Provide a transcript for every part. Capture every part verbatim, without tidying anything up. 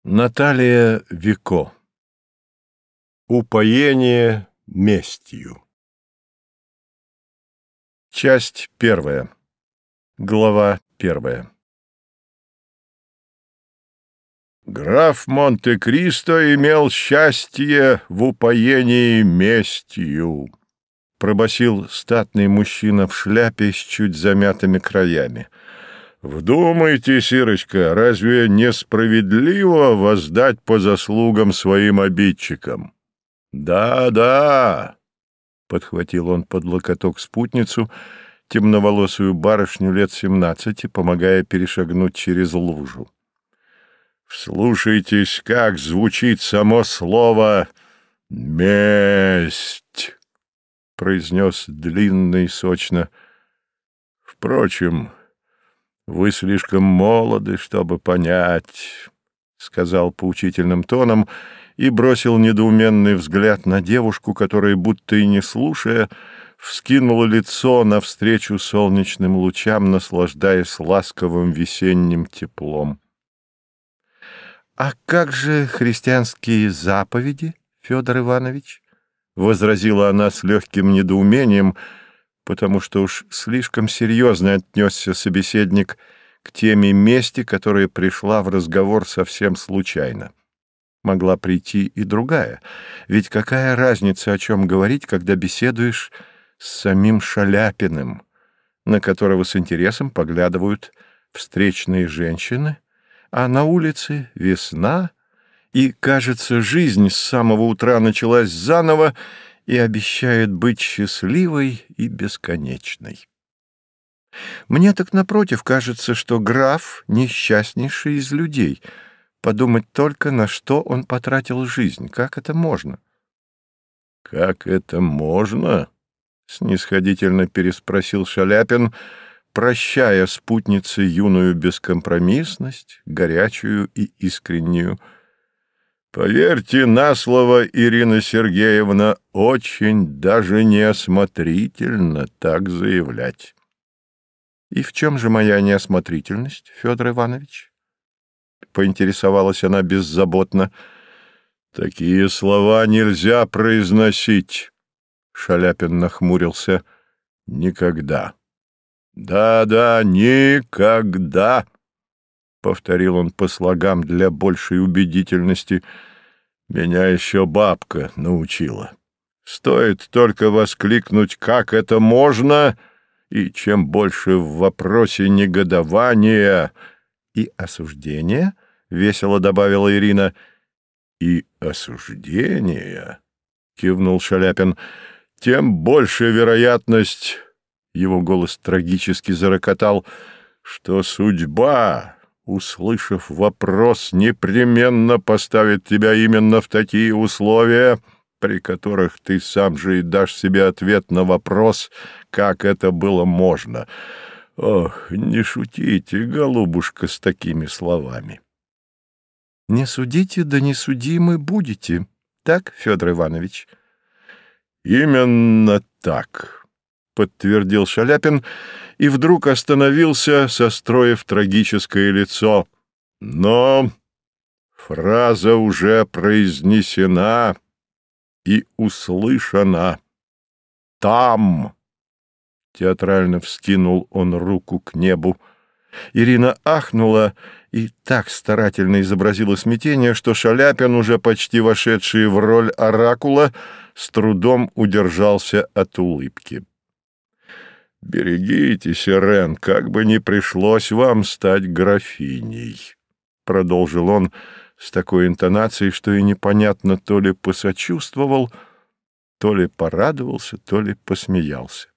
Наталья Вико. Упоение местью. Часть первая. Глава первая. Граф Монте-Кристо имел счастье в упоении местью, пробасил статный мужчина в шляпе с чуть замятыми краями. Вдумайтесь, Ирочка, разве несправедливо воздать по заслугам своим обидчикам? Да-да, подхватил он под локоток спутницу, темноволосую барышню лет семнадцати, помогая перешагнуть через лужу. Вслушайтесь, как звучит само слово «месть», произнес длинно и сочно. Впрочем, вы слишком молоды, чтобы понять, — сказал поучительным тоном и бросил недоуменный взгляд на девушку, которая, будто и не слушая, вскинула лицо навстречу солнечным лучам, наслаждаясь ласковым весенним теплом. — А как же христианские заповеди, Федор Иванович? — возразила она с легким недоумением, потому что уж слишком серьезно отнесся собеседник к теме мести, которая пришла в разговор совсем случайно. Могла прийти и другая, ведь какая разница, о чем говорить, когда беседуешь с самим Шаляпиным, на которого с интересом поглядывают встречные женщины, а на улице весна, и, кажется, жизнь с самого утра началась заново, и обещает быть счастливой и бесконечной. Мне так, напротив, кажется, что граф — несчастнейший из людей. Подумать только, на что он потратил жизнь. Как это можно? — Как это можно? — снисходительно переспросил Шаляпин, прощая спутнице юную бескомпромиссность, горячую и искреннюю. Поверьте на слово, Ирина Сергеевна, очень даже неосмотрительно так заявлять. — И в чем же моя неосмотрительность, Федор Иванович? — поинтересовалась она беззаботно. — Такие слова нельзя произносить, — Шаляпин нахмурился. — Никогда. — Да-да, никогда. — повторил он по слогам для большей убедительности. — Меня еще бабка научила. Стоит только воскликнуть «как это можно!» и чем больше в вопросе негодования и осуждения, — весело добавила Ирина. — И осуждения, — кивнул Шаляпин, — тем больше вероятность, — его голос трагически зарокотал, — что судьба, услышав вопрос, непременно поставит тебя именно в такие условия, при которых ты сам же и дашь себе ответ на вопрос, как это было можно. Ох, не шутите, голубушка, с такими словами. — Не судите, да не судимы будете, так, Федор Иванович? — Именно так, — подтвердил Шаляпин, и вдруг остановился, состроив трагическое лицо. Но фраза уже произнесена и услышана. Там! Театрально вскинул он руку к небу. Ирина ахнула и так старательно изобразила смятение, что Шаляпин, уже почти вошедший в роль оракула, с трудом удержался от улыбки. «Берегитесь, Ирен, как бы ни пришлось вам стать графиней», — продолжил он с такой интонацией, что и непонятно, то ли посочувствовал, то ли порадовался, то ли посмеялся.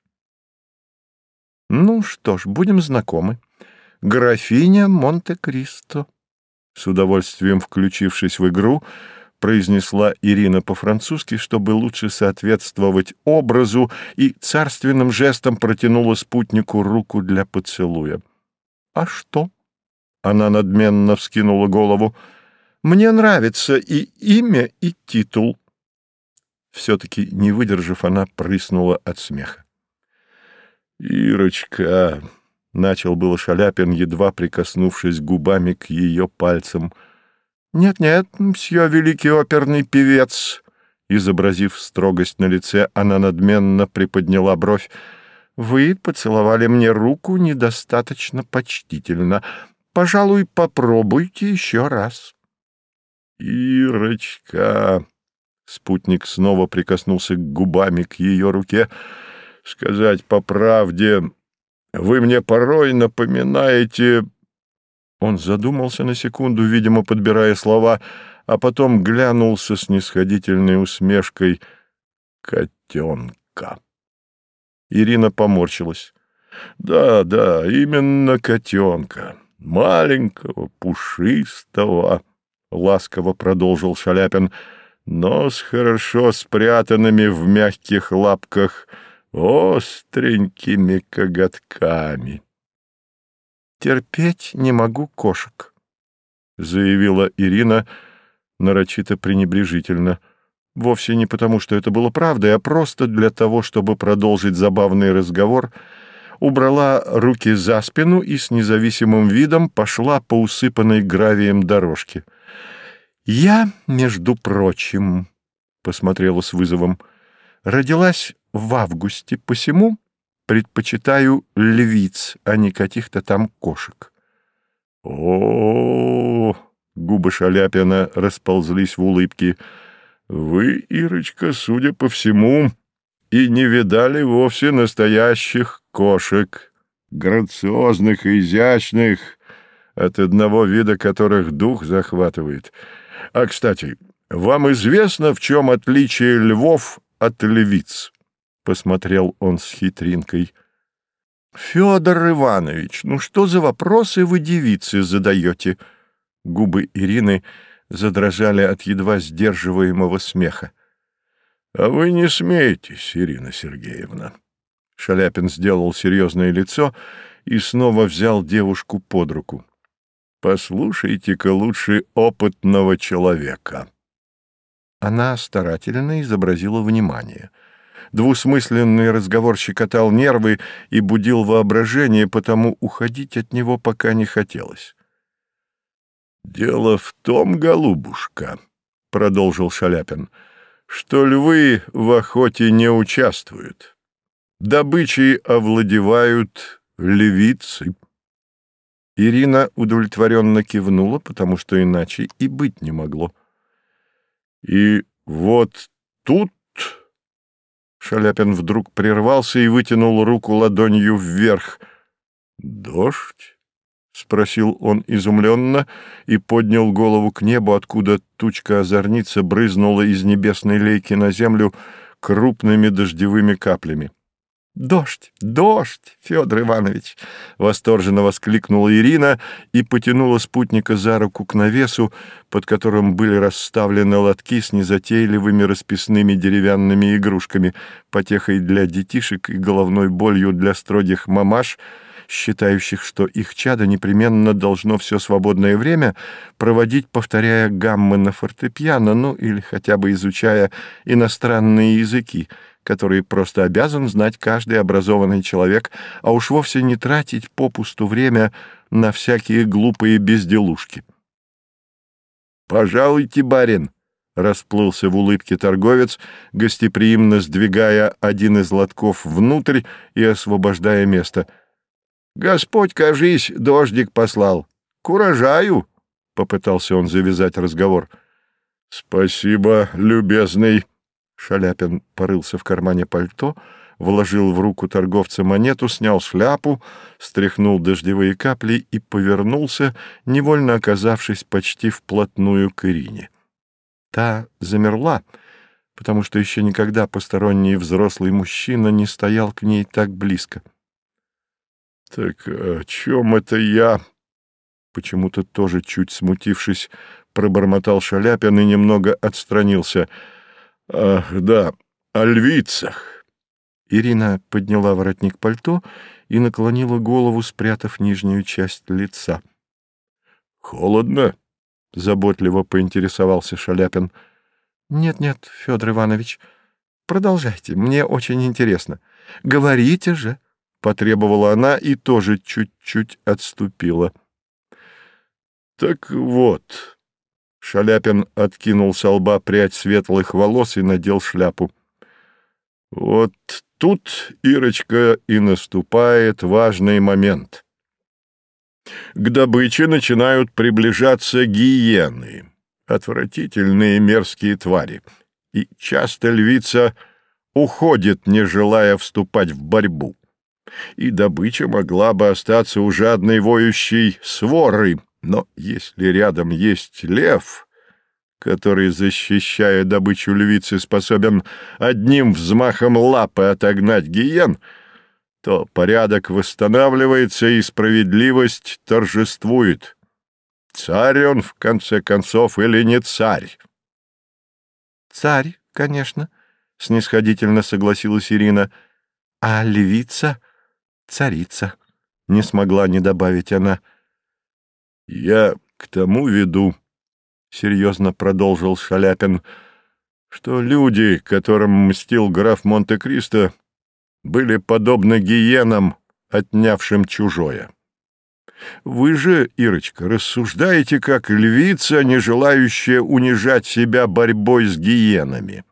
«Ну что ж, будем знакомы. Графиня Монте-Кристо», — с удовольствием включившись в игру, произнесла Ирина по-французски, чтобы лучше соответствовать образу, и царственным жестом протянула спутнику руку для поцелуя. — А что? — она надменно вскинула голову. — Мне нравится и имя, и титул. Все-таки, не выдержав, она прыснула от смеха. — Ирочка, — начал было Шаляпин, едва прикоснувшись губами к ее пальцам, — Нет-нет, мсье великий оперный певец, изобразив строгость на лице, она надменно приподняла бровь. Вы поцеловали мне руку недостаточно почтительно. Пожалуй, попробуйте еще раз. Ирочка, спутник снова прикоснулся губами к ее руке. Сказать по правде, вы мне порой напоминаете... Он задумался на секунду, видимо, подбирая слова, а потом глянул со снисходительной усмешкой котенка. Ирина поморщилась. «Да, да, именно котенка, маленького, пушистого», — ласково продолжил Шаляпин, «но с хорошо спрятанными в мягких лапках остренькими коготками». «Терпеть не могу кошек», — заявила Ирина нарочито пренебрежительно. Вовсе не потому, что это было правдой, а просто для того, чтобы продолжить забавный разговор, убрала руки за спину и с независимым видом пошла по усыпанной гравием дорожке. «Я, между прочим, — посмотрела с вызовом, — родилась в августе, посему предпочитаю львиц, а не каких-то там кошек». О, -о, -о, -о губы Шаляпина расползлись в улыбке. Вы, Ирочка, судя по всему, и не видали вовсе настоящих кошек, грациозных и изящных, от одного вида которых дух захватывает. А, кстати, вам известно, в чем отличие львов от львиц? Посмотрел он с хитринкой. Федор Иванович, ну что за вопросы вы девице задаете? Губы Ирины задрожали от едва сдерживаемого смеха. — А вы не смеетесь, Ирина Сергеевна. Шаляпин сделал серьезное лицо и снова взял девушку под руку. — Послушайте-ка лучше опытного человека. Она старательно изобразила внимание. Двусмысленный разговор щекотал нервы и будил воображение, потому уходить от него пока не хотелось. «Дело в том, голубушка, — продолжил Шаляпин, — что львы в охоте не участвуют. Добычей овладевают львицы». Ирина удовлетворенно кивнула, потому что иначе и быть не могло. «И вот тут...» Шаляпин вдруг прервался и вытянул руку ладонью вверх. «Дождь?» — спросил он изумленно и поднял голову к небу, откуда тучка-озорница брызнула из небесной лейки на землю крупными дождевыми каплями. «Дождь! Дождь, Федор Иванович!» — восторженно воскликнула Ирина и потянула спутника за руку к навесу, под которым были расставлены лотки с незатейливыми расписными деревянными игрушками, потехой для детишек и головной болью для строгих мамаш, считающих, что их чадо непременно должно все свободное время проводить, повторяя гаммы на фортепиано, ну или хотя бы изучая иностранные языки, которые просто обязан знать каждый образованный человек, а уж вовсе не тратить попусту время на всякие глупые безделушки. «Пожалуйте, барин!» — расплылся в улыбке торговец, гостеприимно сдвигая один из лотков внутрь и освобождая место. «Господь, кажись, дождик послал. К урожаю!» — попытался он завязать разговор. «Спасибо, любезный!» Шаляпин порылся в кармане пальто, вложил в руку торговца монету, снял шляпу, стряхнул дождевые капли и повернулся, невольно оказавшись почти вплотную к Ирине. Та замерла, потому что еще никогда посторонний взрослый мужчина не стоял к ней так близко. — Так о чем это я? — почему-то тоже чуть смутившись, пробормотал Шаляпин и немного отстранился. — Ах, да, о львицах. Ирина подняла воротник пальто и наклонила голову, спрятав нижнюю часть лица. — Холодно? — заботливо поинтересовался Шаляпин. — Нет-нет, Федор Иванович, продолжайте, мне очень интересно. Говорите же! — потребовала она и тоже чуть-чуть отступила. — Так вот... Шаляпин откинул со лба прядь светлых волос и надел шляпу. Вот тут, Ирочка, и наступает важный момент. К добыче начинают приближаться гиены, отвратительные мерзкие твари, и часто львица уходит, не желая вступать в борьбу. И добыча могла бы остаться у жадной воющей своры, но если рядом есть лев, который, защищая добычу львицы, способен одним взмахом лапы отогнать гиен, то порядок восстанавливается и справедливость торжествует. Царь он, в конце концов, или не царь? — Царь, конечно, — снисходительно согласилась Ирина. — А львица — царица, — не смогла не добавить она. — Я к тому веду, — серьезно продолжил Шаляпин, — что люди, которым мстил граф Монте-Кристо, были подобны гиенам, отнявшим чужое. Вы же, Ирочка, рассуждаете как львица, не желающая унижать себя борьбой с гиенами.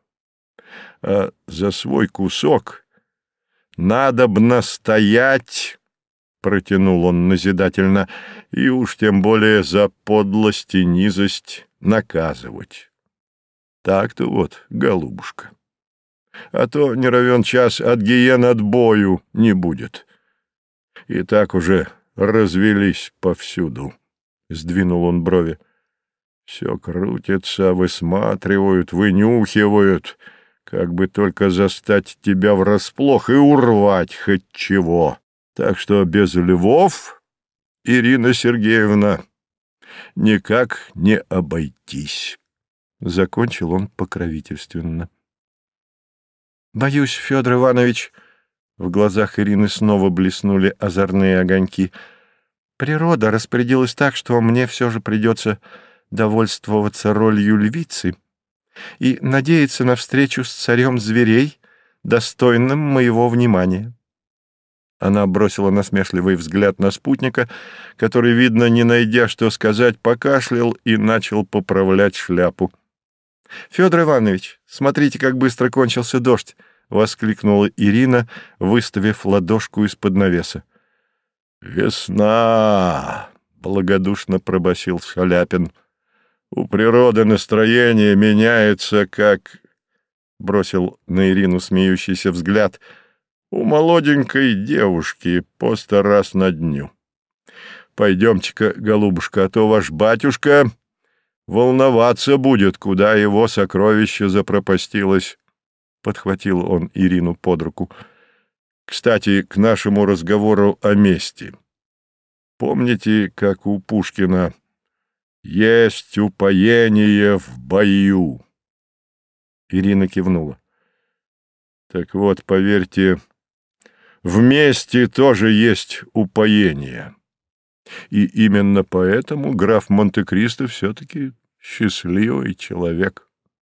А за свой кусок надобно стоять, — протянул он назидательно, — и уж тем более за подлость и низость наказывать. Так-то вот, голубушка. А то не равен час от гиен отбою не будет. И так уже развелись повсюду. Сдвинул он брови. Все крутится, высматривают, вынюхивают, как бы только застать тебя врасплох и урвать хоть чего. Так что без львов, Ирина Сергеевна, никак не обойтись. Закончил он покровительственно. Боюсь, Федор Иванович, в глазах Ирины снова блеснули озорные огоньки. Природа распорядилась так, что мне все же придется довольствоваться ролью львицы и надеяться на встречу с царем зверей, достойным моего внимания. Она бросила насмешливый взгляд на спутника, который, видно, не найдя что сказать, покашлял и начал поправлять шляпу. — Федор Иванович, смотрите, как быстро кончился дождь! — воскликнула Ирина, выставив ладошку из-под навеса. — Весна! — благодушно пробасил Шаляпин. — У природы настроение меняется, как... — бросил на Ирину смеющийся взгляд. — У молоденькой девушки по сто раз на дню. Пойдемте-ка, голубушка, а то ваш батюшка волноваться будет, куда его сокровище запропастилось. Подхватил он Ирину под руку. Кстати, к нашему разговору о мести. Помните, как у Пушкина «Есть упоение в бою»? Ирина кивнула. Так вот, поверьте, в мести тоже есть упоение. И именно поэтому граф Монте-Кристо все-таки счастливый человек.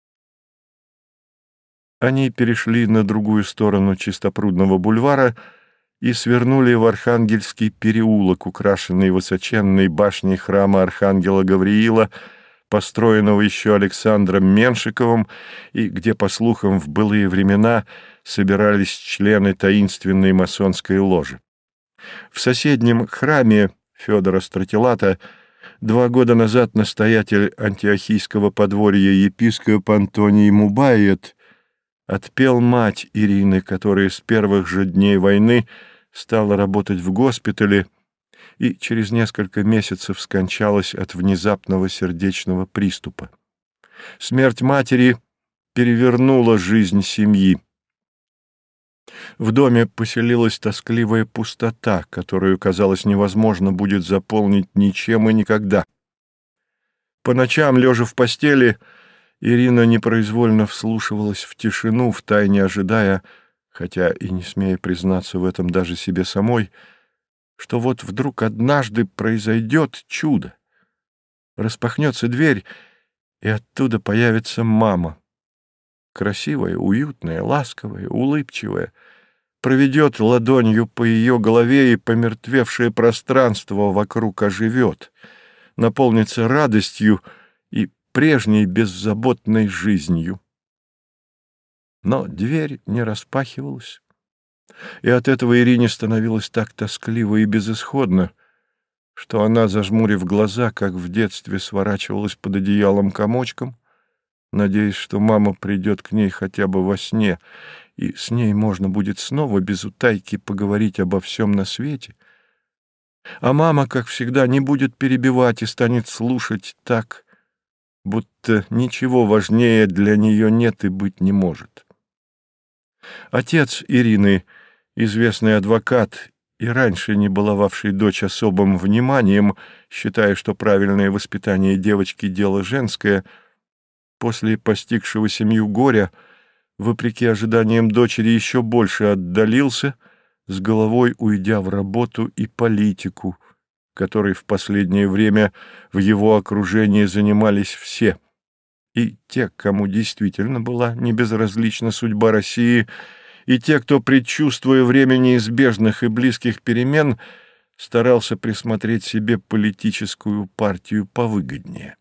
Они перешли на другую сторону Чистопрудного бульвара и свернули в Архангельский переулок, украшенный высоченной башней храма Архангела Гавриила, построенного еще Александром Меншиковым, и где, по слухам, в былые времена собирались члены таинственной масонской ложи. В соседнем храме Федора Стратилата два года назад настоятель антиохийского подворья епископ Антоний Мубаед отпел мать Ирины, которая с первых же дней войны стала работать в госпитале и через несколько месяцев скончалась от внезапного сердечного приступа. Смерть матери перевернула жизнь семьи. В доме поселилась тоскливая пустота, которую, казалось, невозможно будет заполнить ничем и никогда. По ночам, лежа в постели, Ирина непроизвольно вслушивалась в тишину, втайне ожидая, хотя и не смея признаться в этом даже себе самой, что вот вдруг однажды произойдет чудо. Распахнется дверь, и оттуда появится мама. Красивая, уютная, ласковая, улыбчивая, проведет ладонью по ее голове, и помертвевшее пространство вокруг оживет, наполнится радостью и прежней беззаботной жизнью. Но дверь не распахивалась, и от этого Ирине становилось так тоскливо и безысходно, что она, зажмурив глаза, как в детстве, сворачивалась под одеялом комочком, надеясь, что мама придет к ней хотя бы во сне, и с ней можно будет снова без утайки поговорить обо всем на свете. А мама, как всегда, не будет перебивать и станет слушать так, будто ничего важнее для нее нет и быть не может. Отец Ирины, известный адвокат, и раньше не баловавший дочь особым вниманием, считая, что правильное воспитание девочки — дело женское, после постигшего семью горя, вопреки ожиданиям дочери, еще больше отдалился, с головой уйдя в работу и политику, которой в последнее время в его окружении занимались все. И те, кому действительно была небезразлична судьба России, и те, кто, предчувствуя время неизбежных и близких перемен, старался присмотреть себе политическую партию повыгоднее.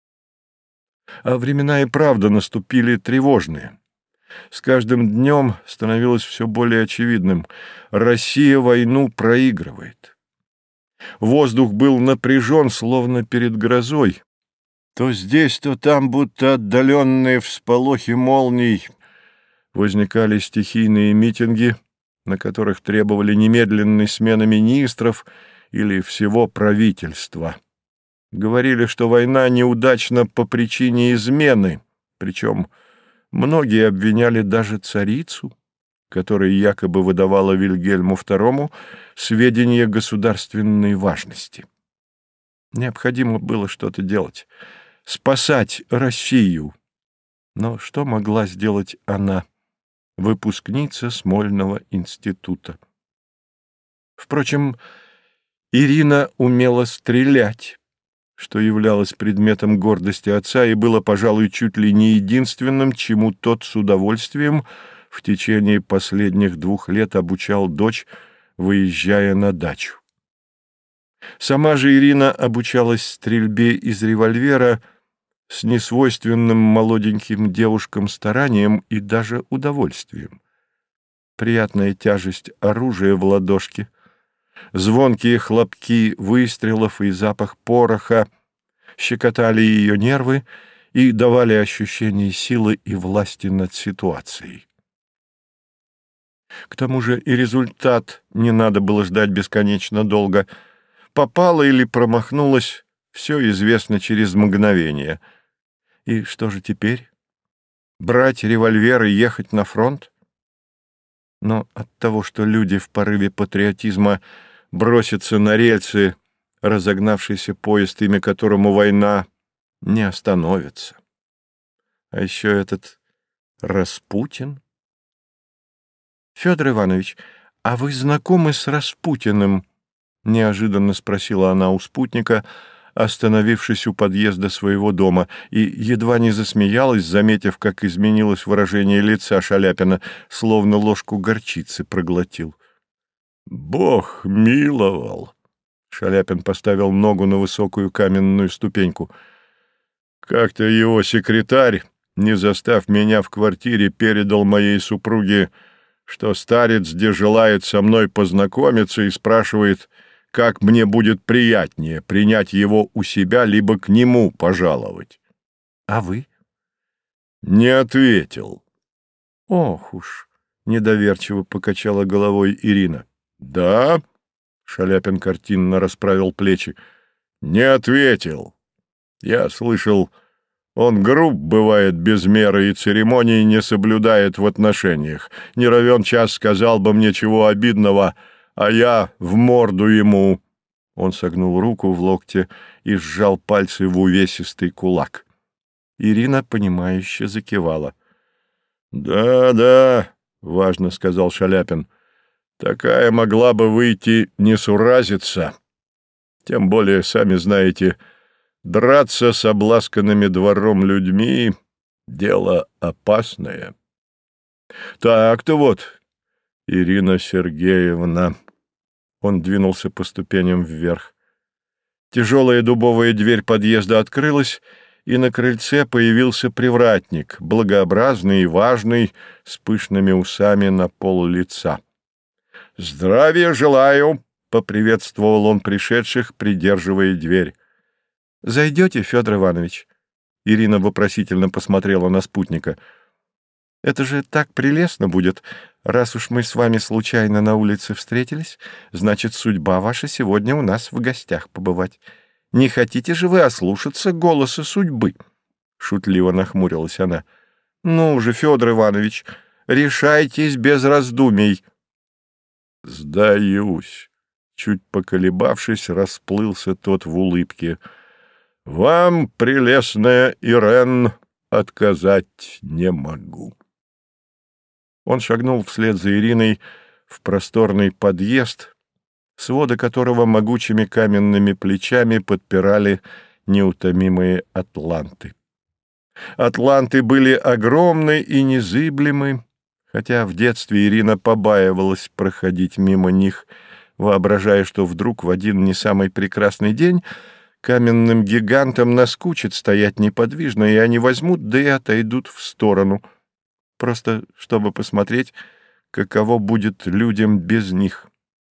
А времена и правда наступили тревожные. С каждым днем становилось все более очевидным — Россия войну проигрывает. Воздух был напряжен, словно перед грозой. То здесь, то там, будто отдаленные всполохи молний, возникали стихийные митинги, на которых требовали немедленной смены министров или всего правительства. Говорили, что война неудачна по причине измены, причем многие обвиняли даже царицу, которая якобы выдавала Вильгельму второму сведения государственной важности. Необходимо было что-то делать, спасать Россию. Но что могла сделать она, выпускница Смольного института? Впрочем, Ирина умела стрелять, что являлось предметом гордости отца и было, пожалуй, чуть ли не единственным, чему тот с удовольствием в течение последних двух лет обучал дочь, выезжая на дачу. Сама же Ирина обучалась стрельбе из револьвера с несвойственным молоденьким девушкам старанием и даже удовольствием. Приятная тяжесть оружия в ладошке, звонкие хлопки выстрелов и запах пороха щекотали ее нервы и давали ощущение силы и власти над ситуацией. К тому же и результат не надо было ждать бесконечно долго. Попала или промахнулась — все известно через мгновение. И что же теперь? Брать револьвер и ехать на фронт? Но от того, что люди в порыве патриотизма бросятся на рельсы, разогнавшийся поезд, имя которому война, не остановится. А еще этот Распутин. Федор Иванович, а вы знакомы с Распутиным? Неожиданно спросила она у спутника, остановившись у подъезда своего дома, и едва не засмеялась, заметив, как изменилось выражение лица Шаляпина, словно ложку горчицы проглотил. «Бог миловал!» Шаляпин поставил ногу на высокую каменную ступеньку. «Как-то его секретарь, не застав меня в квартире, передал моей супруге, что старец где желает со мной познакомиться и спрашивает, как мне будет приятнее принять его у себя, либо к нему пожаловать». «А вы?» «Не ответил». «Ох уж!» — недоверчиво покачала головой Ирина. «Да?» — Шаляпин картинно расправил плечи. «Не ответил. Я слышал, он груб бывает без меры и церемоний не соблюдает в отношениях. Не равен час сказал бы мне чего обидного, а я в морду ему». Он согнул руку в локте и сжал пальцы в увесистый кулак. Ирина, понимающе закивала. «Да, да», — важно сказал Шаляпин, — «такая могла бы выйти несуразица. Тем более, сами знаете, драться с обласканными двором людьми — дело опасное. Так-то вот, Ирина Сергеевна». Он двинулся по ступеням вверх. Тяжелая дубовая дверь подъезда открылась, и на крыльце появился привратник, благообразный и важный, с пышными усами на пол лица. «Здравия желаю!» — поприветствовал он пришедших, придерживая дверь. «Зайдете, Федор Иванович?» Ирина вопросительно посмотрела на спутника. «Это же так прелестно будет. Раз уж мы с вами случайно на улице встретились, значит, судьба ваша сегодня у нас в гостях побывать. Не хотите же вы ослушаться голоса судьбы?» Шутливо нахмурилась она. «Ну же, Федор Иванович, решайтесь без раздумий». «Сдаюсь», — чуть поколебавшись, расплылся тот в улыбке. «Вам, прелестная Ирен, отказать не могу». Он шагнул вслед за Ириной в просторный подъезд, своды которого могучими каменными плечами подпирали неутомимые атланты. Атланты были огромны и незыблемы, хотя в детстве Ирина побаивалась проходить мимо них, воображая, что вдруг в один не самый прекрасный день каменным гигантам наскучит стоять неподвижно, и они возьмут, да и отойдут в сторону, просто чтобы посмотреть, каково будет людям без них.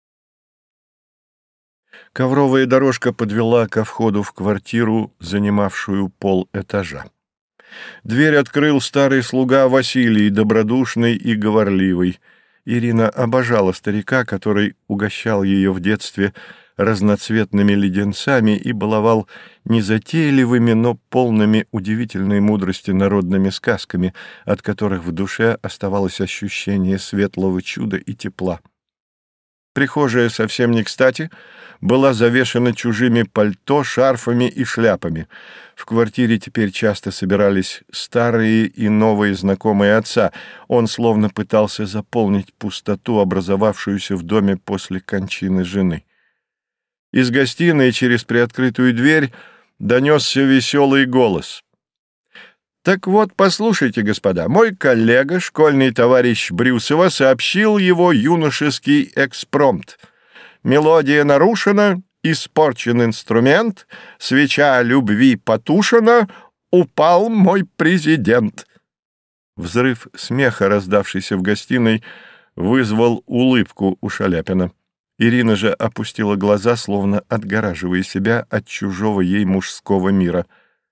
Ковровая дорожка подвела ко входу в квартиру, занимавшую полэтажа. Дверь открыл старый слуга Василий, добродушный и говорливый. Ирина обожала старика, который угощал ее в детстве разноцветными леденцами и баловал незатейливыми, но полными удивительной мудрости народными сказками, от которых в душе оставалось ощущение светлого чуда и тепла. Прихожая совсем не кстати была завешена чужими пальто, шарфами и шляпами. В квартире теперь часто собирались старые и новые знакомые отца. Он словно пытался заполнить пустоту, образовавшуюся в доме после кончины жены. Из гостиной через приоткрытую дверь донесся веселый голос. «Так вот, послушайте, господа, мой коллега, школьный товарищ Брюсова, сообщил его юношеский экспромт. Мелодия нарушена, испорчен инструмент, свеча любви потушена, упал мой президент». Взрыв смеха, раздавшийся в гостиной, вызвал улыбку у Шаляпина. Ирина же опустила глаза, словно отгораживая себя от чужого ей мужского мира.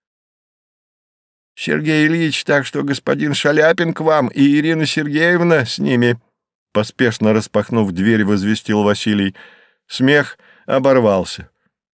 «Сергей Ильич, так что господин Шаляпин к вам и Ирина Сергеевна с ними», поспешно распахнув дверь, возвестил Василий. Смех оборвался.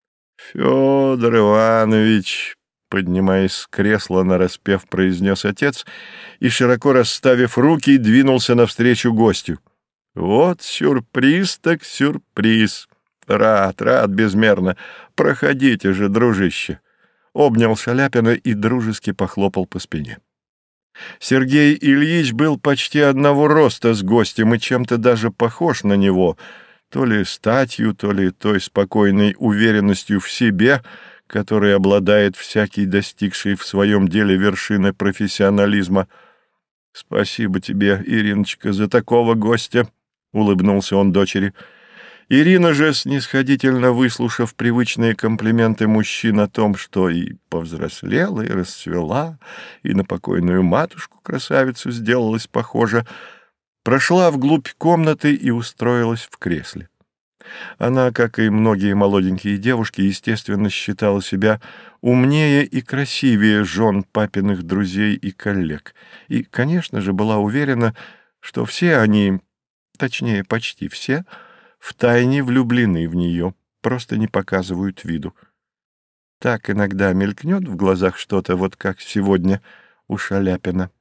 «Федор Иванович», поднимаясь с кресла нараспев, произнес отец и, широко расставив руки, двинулся навстречу гостю. «Вот сюрприз так сюрприз. Рад, рад безмерно. Проходите же, дружище». Обнял Шаляпина и дружески похлопал по спине. Сергей Ильич был почти одного роста с гостем и чем-то даже похож на него, то ли статью, то ли той спокойной уверенностью в себе, которой обладает всякий достигший в своем деле вершины профессионализма. «Спасибо тебе, Ириночка, за такого гостя», — улыбнулся он дочери. Ирина же, снисходительно выслушав привычные комплименты мужчин о том, что и повзрослела, и расцвела, и на покойную матушку-красавицу сделалась похожа, прошла вглубь комнаты и устроилась в кресле. Она, как и многие молоденькие девушки, естественно, считала себя умнее и красивее жен папиных друзей и коллег, и, конечно же, была уверена, что все они, точнее, почти все, втайне влюблены в нее, просто не показывают виду. Так иногда мелькнет в глазах что-то, вот как сегодня у Шаляпина.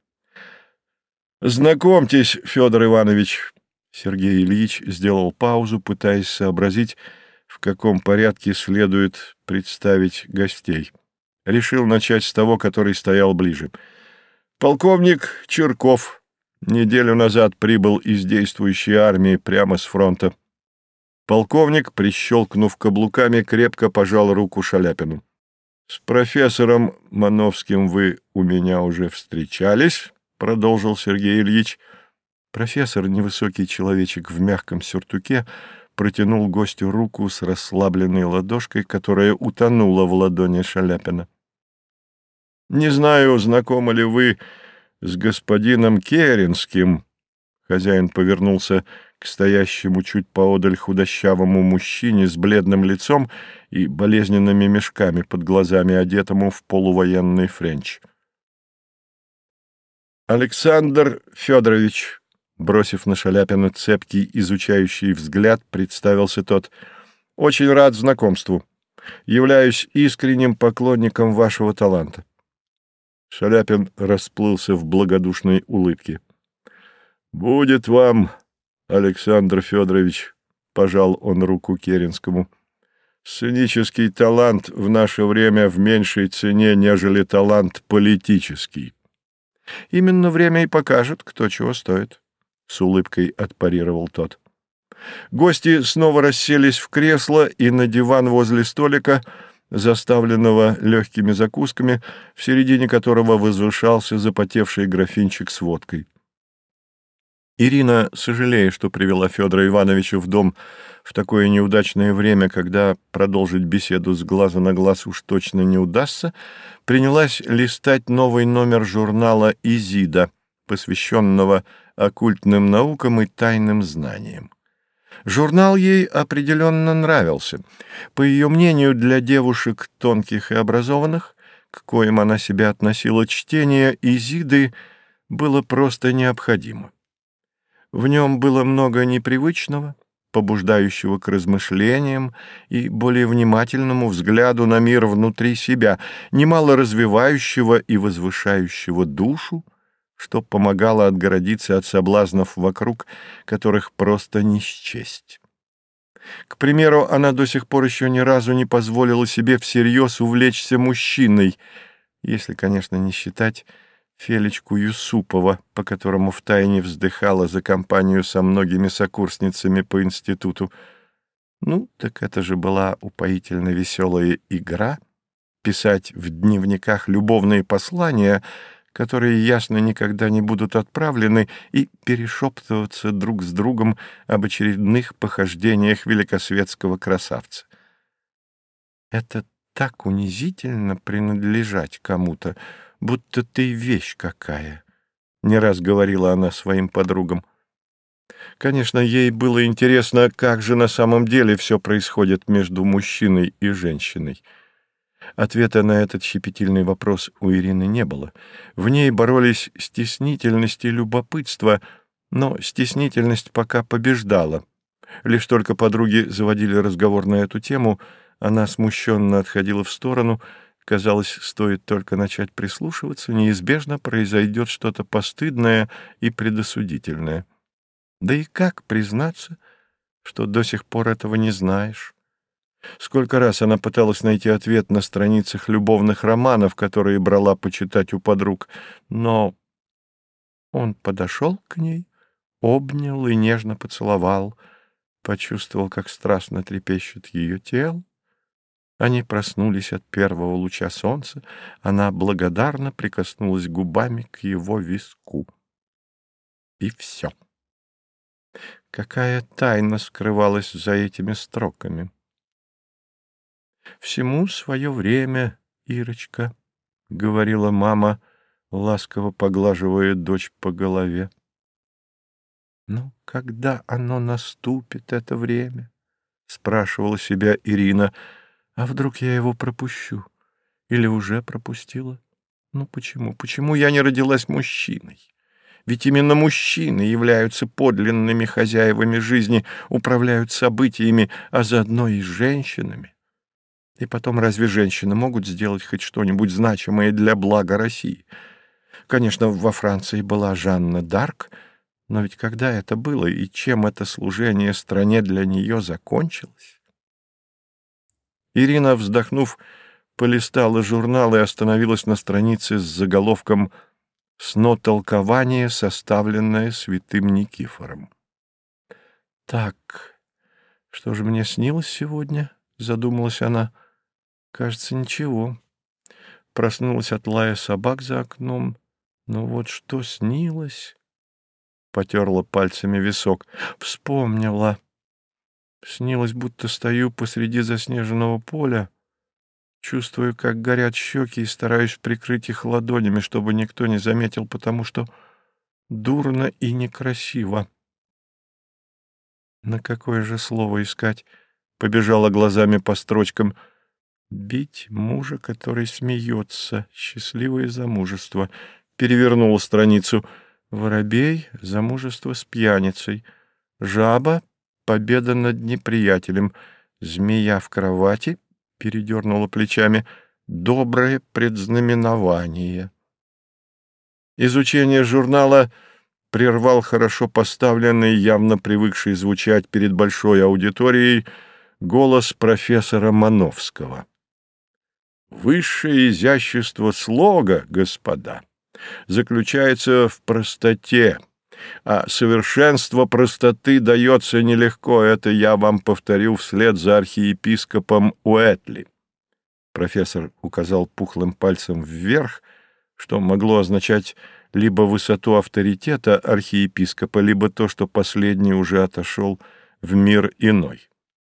«Знакомьтесь, Федор Иванович», — Сергей Ильич сделал паузу, пытаясь сообразить, в каком порядке следует представить гостей. Решил начать с того, который стоял ближе. «Полковник Чирков неделю назад прибыл из действующей армии прямо с фронта». Полковник, прищелкнув каблуками, крепко пожал руку Шаляпину. «С профессором Мановским вы у меня уже встречались», — продолжил Сергей Ильич. Профессор, невысокий человечек в мягком сюртуке, протянул гостю руку с расслабленной ладошкой, которая утонула в ладони Шаляпина. Не знаю, знакомы ли вы с господином Керенским. Хозяин повернулся к стоящему чуть поодаль худощавому мужчине с бледным лицом и болезненными мешками под глазами, одетому в полувоенный френч. Александр Федорович, бросив на Шаляпина цепкий изучающий взгляд, представился тот. Очень рад знакомству. Являюсь искренним поклонником вашего таланта. Шаляпин расплылся в благодушной улыбке. «Будет вам, Александр Федорович», — пожал он руку Керенскому. «Сценический талант в наше время в меньшей цене, нежели талант политический». «Именно время и покажет, кто чего стоит», — с улыбкой отпарировал тот. Гости снова расселись в кресло и на диван возле столика, заставленного легкими закусками, в середине которого возвышался запотевший графинчик с водкой. Ирина, сожалея, что привела Федора Ивановича в дом в такое неудачное время, когда продолжить беседу с глаза на глаз уж точно не удастся, принялась листать новый номер журнала «Изида», посвященного оккультным наукам и тайным знаниям. Журнал ей определенно нравился. По ее мнению, для девушек тонких и образованных, к коим она себя относила, чтение «Изиды» было просто необходимо. В нем было много непривычного, побуждающего к размышлениям и более внимательному взгляду на мир внутри себя, немало развивающего и возвышающего душу, что помогало отгородиться от соблазнов вокруг, которых просто не счесть. К примеру, она до сих пор еще ни разу не позволила себе всерьез увлечься мужчиной, если, конечно, не считать Фелечку Юсупова, по которому втайне вздыхала за компанию со многими сокурсницами по институту. Ну, так это же была упоительно веселая игра — писать в дневниках любовные послания, которые, ясно, никогда не будут отправлены, и перешептываться друг с другом об очередных похождениях великосветского красавца. Это так унизительно принадлежать кому-то, будто ты вещь какая, — не раз говорила она своим подругам. Конечно, ей было интересно, как же на самом деле все происходит между мужчиной и женщиной. Ответа на этот щепетильный вопрос у Ирины не было. В ней боролись стеснительность и любопытство, но стеснительность пока побеждала. Лишь только подруги заводили разговор на эту тему, она смущенно отходила в сторону. Казалось, стоит только начать прислушиваться, неизбежно произойдет что-то постыдное и предосудительное. Да и как признаться, что до сих пор этого не знаешь? Сколько раз она пыталась найти ответ на страницах любовных романов, которые брала почитать у подруг, но он подошел к ней, обнял и нежно поцеловал, почувствовал, как страстно трепещет ее тело. Они проснулись от первого луча солнца, она благодарно прикоснулась губами к его виску. И все. Какая тайна скрывалась за этими строками? «Всему свое время, Ирочка», — говорила мама, ласково поглаживая дочь по голове. «Ну, когда оно наступит, это время?» — спрашивала себя Ирина. «А вдруг я его пропущу? Или уже пропустила? Ну почему? Почему я не родилась мужчиной? Ведь именно мужчины являются подлинными хозяевами жизни, управляют событиями, а заодно и женщинами. И потом, разве женщины могут сделать хоть что-нибудь значимое для блага России? Конечно, во Франции была Жанна д'Арк, но ведь когда это было и чем это служение стране для нее закончилось?» Ирина, вздохнув, полистала журнал и остановилась на странице с заголовком «Снотолкование, составленное святым Никифором». «Так, что же мне снилось сегодня?» — задумалась она. «Кажется, ничего. Проснулась от лая собак за окном. Но вот что снилось?» Потерла пальцами висок. «Вспомнила. Снилось, будто стою посреди заснеженного поля, Чувствую, как горят щеки, и стараюсь прикрыть их ладонями, чтобы никто не заметил, потому что дурно и некрасиво. На какое же слово искать? Побежала глазами по строчкам. «Бить мужа, который смеется. Счастливое замужество». Перевернула страницу. «Воробей. Замужество с пьяницей. Жаба. Победа над неприятелем. Змея в кровати». Передернула плечами. «Доброе предзнаменование». Изучение журнала прервал хорошо поставленный, явно привыкший звучать перед большой аудиторией, голос профессора Мановского. «Высшее изящество слога, господа, заключается в простоте, а совершенство простоты дается нелегко. Это я вам повторю вслед за архиепископом Уэтли». Профессор указал пухлым пальцем вверх, что могло означать либо высоту авторитета архиепископа, либо то, что последний уже отошел в мир иной.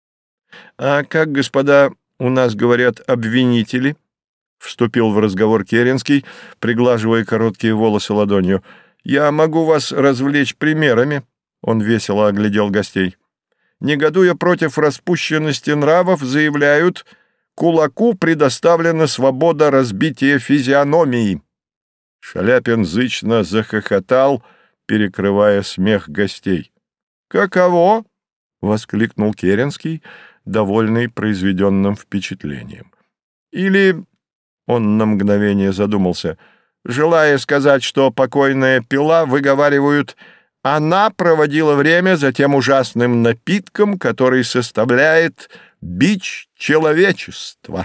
«А как, господа, у нас говорят обвинители?» — вступил в разговор Керенский, приглаживая короткие волосы ладонью. «Я могу вас развлечь примерами», — он весело оглядел гостей. «Негодуя против распущенности нравов, заявляют, кулаку предоставлена свобода разбития физиономии». Шаляпин зычно захохотал, перекрывая смех гостей. «Каково?» — воскликнул Керенский, довольный произведенным впечатлением. «Или...» — он на мгновение задумался. «Желая сказать, что покойная пила, выговаривают, она проводила время за тем ужасным напитком, который составляет бич человечества».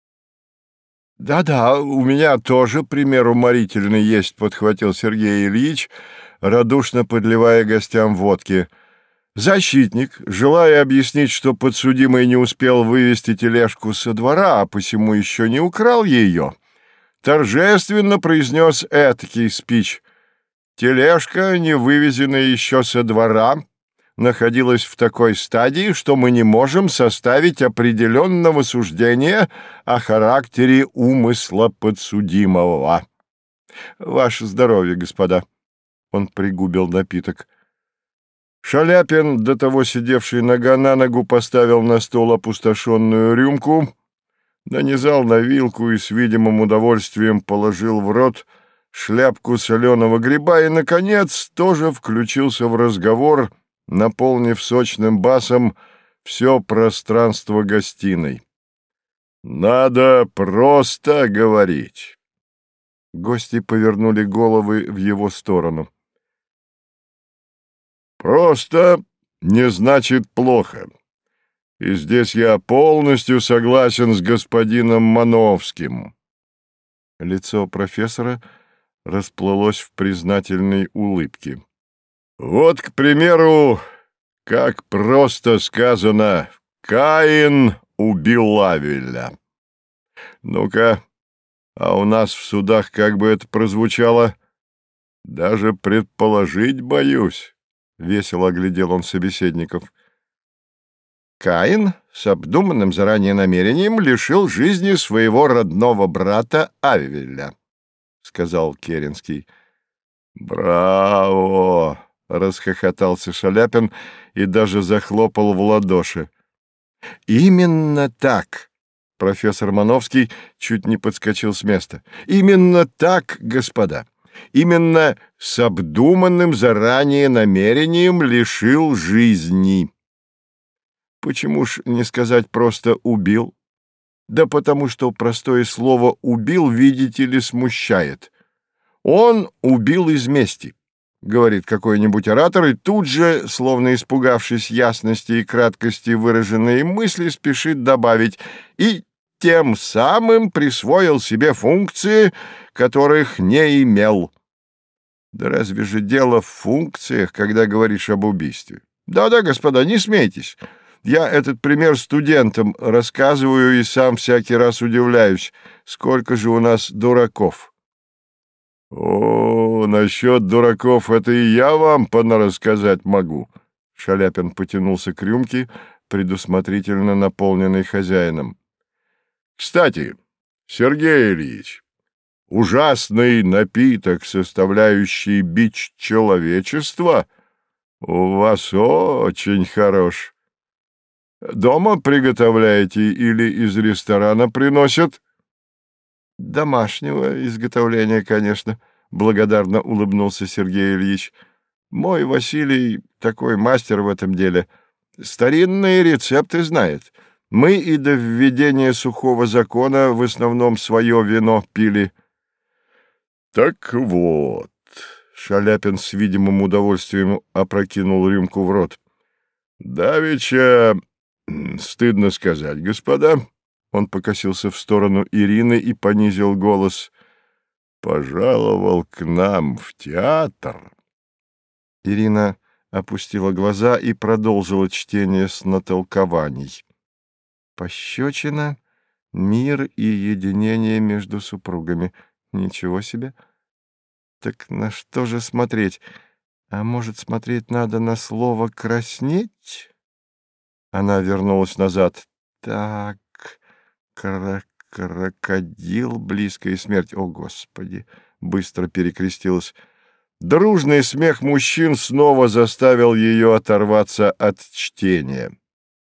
«Да-да, у меня тоже пример уморительный есть», — подхватил Сергей Ильич, радушно подливая гостям водки. «Защитник, желая объяснить, что подсудимый не успел вывести тележку со двора, а посему еще не украл ее, торжественно произнес этакий спич. Тележка, не вывезенная еще со двора, находилась в такой стадии, что мы не можем составить определенного суждения о характере умысла подсудимого. Ваше здоровье, господа!» Он пригубил напиток. Шаляпин, до того сидевший нога на ногу, поставил на стол опустошенную рюмку, нанизал на вилку и с видимым удовольствием положил в рот шляпку соленого гриба и, наконец, тоже включился в разговор, наполнив сочным басом все пространство гостиной. «Надо просто говорить». Гости повернули головы в его сторону. «Просто не значит плохо. И здесь я полностью согласен с господином Мановским». Лицо профессора расплылось в признательной улыбке. «Вот, к примеру, как просто сказано, Каин убил Авеля. Ну-ка, а у нас в судах как бы это прозвучало? Даже предположить боюсь». Весело оглядел он собеседников. «Каин с обдуманным заранее намерением лишил жизни своего родного брата Авеля», — сказал Керенский. «Браво!» — расхохотался Шаляпин и даже захлопал в ладоши. «Именно так!» — профессор Мановский чуть не подскочил с места. «Именно так, господа! Именно с обдуманным заранее намерением лишил жизни. Почему ж не сказать просто «убил»? Да потому что простое слово «убил», видите ли, смущает. Он убил из мести, говорит какой-нибудь оратор, и тут же, словно испугавшись ясности и краткости выраженной мысли, спешит добавить «и тем самым присвоил себе функции, которых не имел». Да разве же дело в функциях, когда говоришь об убийстве? Да-да, господа, не смейтесь. Я этот пример студентам рассказываю и сам всякий раз удивляюсь, сколько же у нас дураков. О, насчет дураков это и я вам понарассказать могу. Шаляпин потянулся к рюмке, предусмотрительно наполненной хозяином. Кстати, Сергей Ильич, ужасный напиток, составляющий бич человечества, у вас очень хорош. Дома приготовляете или из ресторана приносят? Домашнего изготовления, конечно, благодарно улыбнулся Сергей Ильич. Мой Василий такой мастер в этом деле. Старинные рецепты знает. Мы и до введения сухого закона в основном свое вино пили. Так вот, Шаляпин с видимым удовольствием опрокинул рюмку в рот. Давеча, стыдно сказать, господа, он покосился в сторону Ирины и понизил голос, пожаловал к нам в театр. Ирина опустила глаза и продолжила чтение с натолкований. Пощечина, мир и единение между супругами. Ничего себе! Так на что же смотреть? А может, смотреть надо на слово «краснеть»? Она вернулась назад. Так, кра крокодил, близкая смерть. О, Господи! Быстро перекрестилась. Дружный смех мужчин снова заставил ее оторваться от чтения.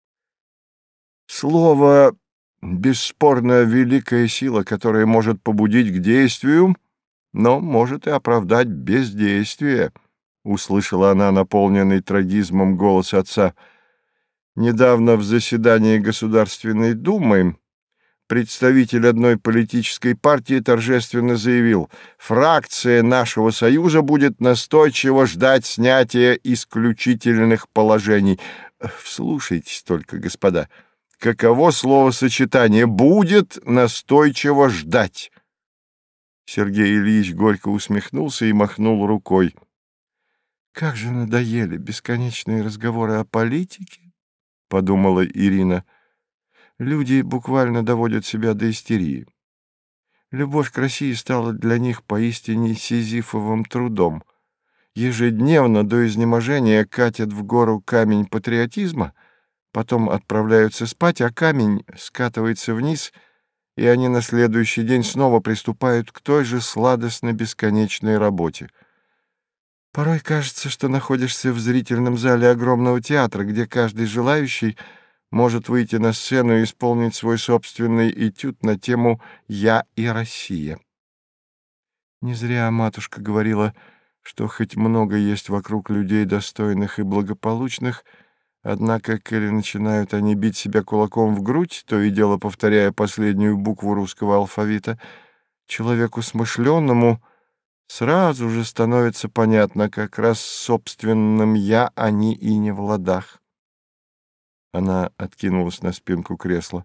Слово — бесспорно великая сила, которая может побудить к действию, но может и оправдать бездействие, — услышала она наполненный трагизмом голос отца. Недавно в заседании Государственной Думы представитель одной политической партии торжественно заявил, фракция нашего союза будет настойчиво ждать снятия исключительных положений. Вслушайтесь только, господа, каково словосочетание «будет настойчиво ждать»? Сергей Ильич горько усмехнулся и махнул рукой. «Как же надоели бесконечные разговоры о политике», — подумала Ирина. «Люди буквально доводят себя до истерии. Любовь к России стала для них поистине сизифовым трудом. Ежедневно до изнеможения катят в гору камень патриотизма, потом отправляются спать, а камень скатывается вниз, и они на следующий день снова приступают к той же сладостно-бесконечной работе. Порой кажется, что находишься в зрительном зале огромного театра, где каждый желающий может выйти на сцену и исполнить свой собственный этюд на тему «Я и Россия». Не зря матушка говорила, что хоть много есть вокруг людей достойных и благополучных, однако, коли начинают они бить себя кулаком в грудь, то и дело повторяя последнюю букву русского алфавита, человеку смышленному сразу же становится понятно, как раз с собственным «я» они и не в ладах. Она откинулась на спинку кресла.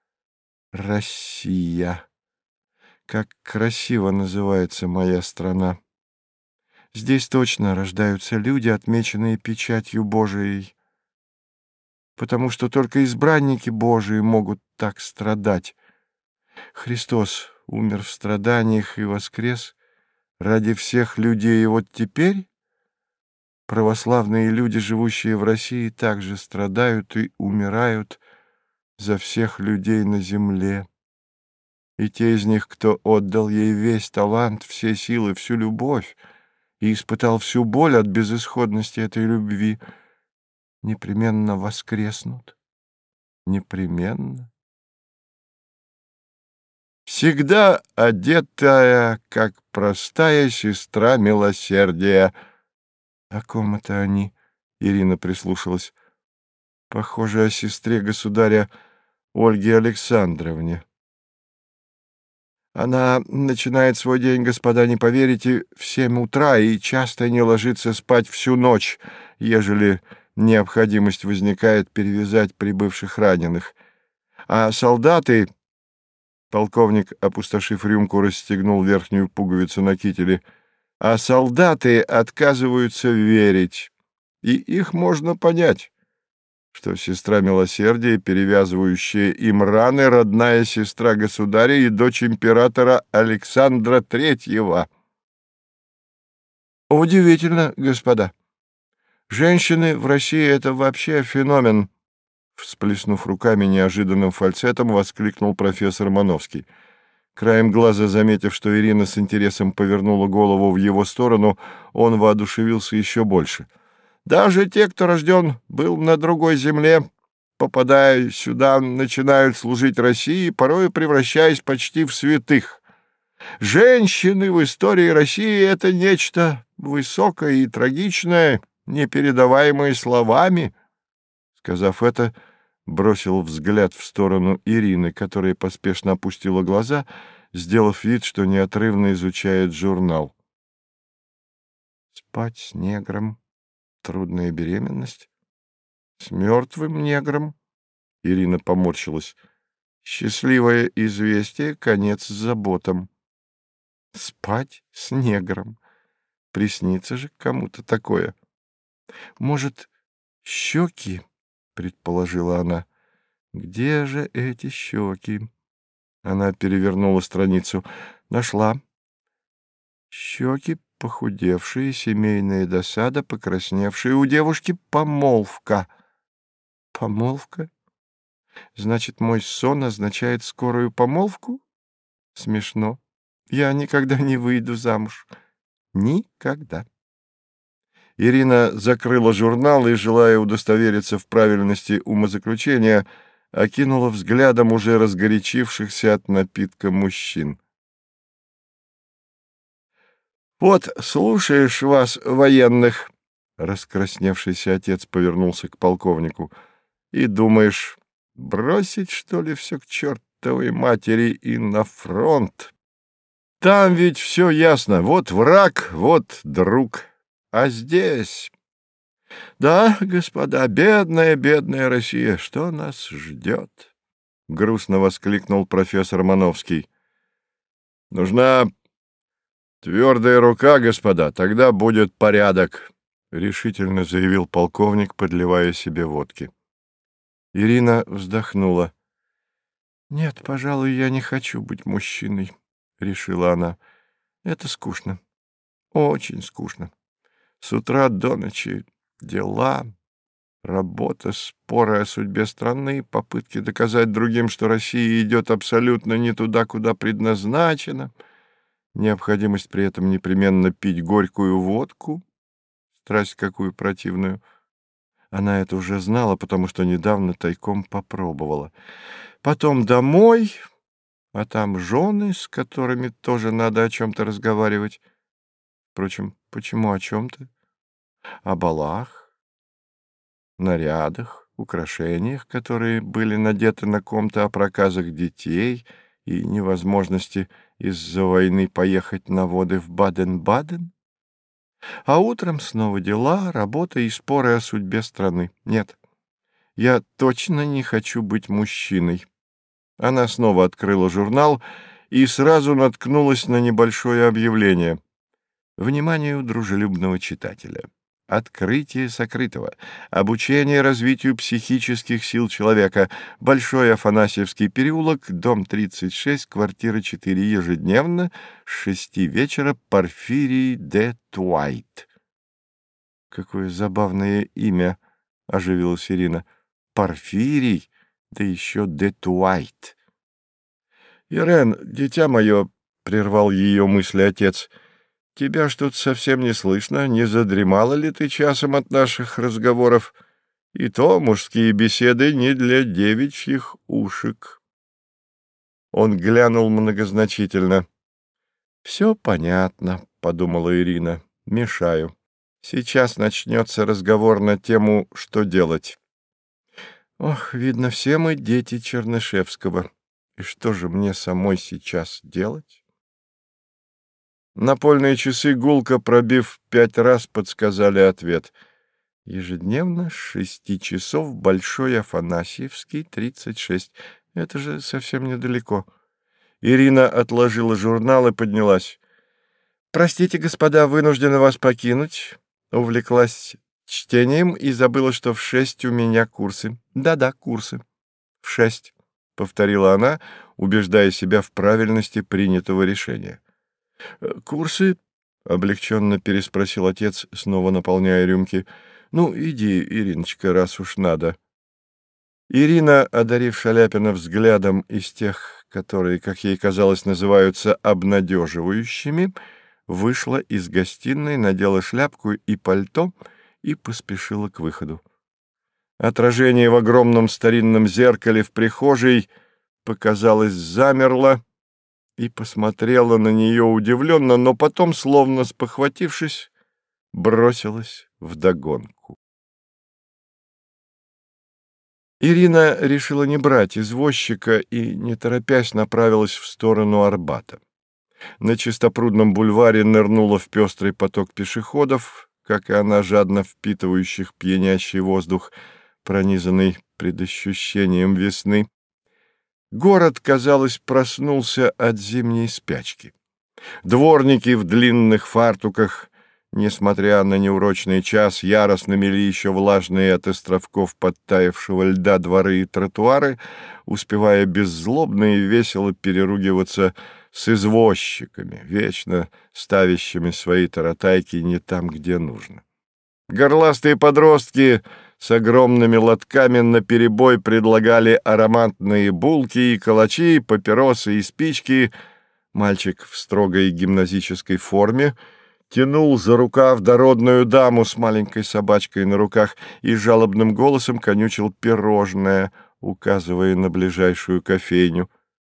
«Россия! Как красиво называется моя страна! Здесь точно рождаются люди, отмеченные печатью Божией, потому что только избранники Божии могут так страдать. Христос умер в страданиях и воскрес ради всех людей, и вот теперь православные люди, живущие в России, также страдают и умирают за всех людей на земле. И те из них, кто отдал ей весь талант, все силы, всю любовь и испытал всю боль от безысходности этой любви, непременно воскреснут. Непременно. Всегда одетая, как простая сестра милосердия. О ком это они? Ирина прислушалась. Похоже, о сестре государя Ольге Александровне. Она начинает свой день, господа, не поверите, в семь утра и часто не ложится спать всю ночь, ежели необходимость возникает перевязать прибывших раненых. А солдаты... Полковник, опустошив рюмку, расстегнул верхнюю пуговицу на кителе. А солдаты отказываются верить, и их можно понять, что сестра милосердия, перевязывающая им раны, родная сестра государя и дочь императора Александра Третьего. Удивительно, господа. Женщины в России — это вообще феномен. Всплеснув руками неожиданным фальцетом, воскликнул профессор Мановский. Краем глаза, заметив, что Ирина с интересом повернула голову в его сторону, он воодушевился еще больше. «Даже те, кто рожден был на другой земле, попадая сюда, начинают служить России, порой превращаясь почти в святых. Женщины в истории России — это нечто высокое и трагичное, непередаваемое словами». Сказав это, бросил взгляд в сторону Ирины, которая поспешно опустила глаза, сделав вид, что неотрывно изучает журнал. «Спать с негром. Трудная беременность. С мертвым негром». Ирина поморщилась. «Счастливое известие, конец заботам. Спать с негром. Приснится же кому-то такое. Может, щеки?» — предположила она. «Где же эти щеки?» Она перевернула страницу. Нашла. Щеки похудевшие, семейная досада, покрасневшие. У девушки помолвка. Помолвка? Значит, мой сон означает скорую помолвку? Смешно. Я никогда не выйду замуж. Никогда. Ирина закрыла журнал и, желая удостовериться в правильности умозаключения, окинула взглядом уже разгорячившихся от напитка мужчин. «Вот слушаешь вас, военных», — раскрасневшийся отец повернулся к полковнику, — «и думаешь, бросить, что ли, все к чертовой матери и на фронт? Там ведь все ясно, вот враг, вот друг, а здесь...» «Да, господа, бедная, бедная Россия, что нас ждет?» — грустно воскликнул профессор Мановский. «Нужна твердая рука, господа, тогда будет порядок», — решительно заявил полковник, подливая себе водки. Ирина вздохнула. «Нет, пожалуй, я не хочу быть мужчиной», — решила она. «Это скучно, очень скучно. С утра до ночи дела, работа, споры о судьбе страны, попытки доказать другим, что Россия идет абсолютно не туда, куда предназначена, необходимость при этом непременно пить горькую водку, страсть какую противную. Она это уже знала, потому что недавно тайком попробовала. Потом домой, а там жены, с которыми тоже надо о чем-то разговаривать. Впрочем, почему о чем-то? О балах, нарядах, украшениях, которые были надеты на ком-то, о проказах детей и невозможности из-за войны поехать на воды в Баден-Баден. А утром снова дела, работа и споры о судьбе страны. Нет, я точно не хочу быть мужчиной. Она снова открыла журнал и сразу наткнулась на небольшое объявление. Вниманию дружелюбного читателя. Открытие сокрытого. Обучение развитию психических сил человека. Большой Афанасьевский переулок, дом тридцать шесть, квартира четыре. Ежедневно с шести вечера. Порфирий де Туайт. Какое забавное имя, оживилась Ирина. Порфирий, да еще де Туайт. Ирен, дитя мое, прервал ее мысли отец, — тебя что-то совсем не слышно, не задремала ли ты часом от наших разговоров? И то мужские беседы не для девичьих ушек. Он глянул многозначительно. — Все понятно, — подумала Ирина, — мешаю. Сейчас начнется разговор на тему «что делать?». Ох, видно, все мы дети Чернышевского. И что же мне самой сейчас делать? Напольные часы, гулко пробив пять раз, подсказали ответ. Ежедневно с шести часов Большой Афанасьевский, тридцать шесть. Это же совсем недалеко. Ирина отложила журнал и поднялась. «Простите, господа, вынуждена вас покинуть». Увлеклась чтением и забыла, что в шесть у меня курсы. Да-да, курсы. В шесть, — повторила она, убеждая себя в правильности принятого решения. «Курсы?» — облегченно переспросил отец, снова наполняя рюмки. «Ну, иди, Ириночка, раз уж надо». Ирина, одарив Шаляпина взглядом из тех, которые, как ей казалось, называются обнадеживающими, вышла из гостиной, надела шляпку и пальто и поспешила к выходу. Отражение в огромном старинном зеркале в прихожей, показалось, замерло и посмотрела на нее удивленно, но потом, словно спохватившись, бросилась вдогонку. Ирина решила не брать извозчика и, не торопясь, направилась в сторону Арбата. На Чистопрудном бульваре нырнула в пестрый поток пешеходов, как и она, жадно впитывающих пьянящий воздух, пронизанный предощущением весны. Город, казалось, проснулся от зимней спячки. Дворники в длинных фартуках, несмотря на неурочный час, яростно мели еще влажные от островков подтаявшего льда дворы и тротуары, успевая беззлобно и весело переругиваться с извозчиками, вечно ставящими свои таратайки не там, где нужно. Горластые подростки с огромными лотками наперебой предлагали ароматные булки и калачи, папиросы и спички. Мальчик в строгой гимназической форме тянул за рукав дородную даму с маленькой собачкой на руках и жалобным голосом конючил пирожное, указывая на ближайшую кофейню.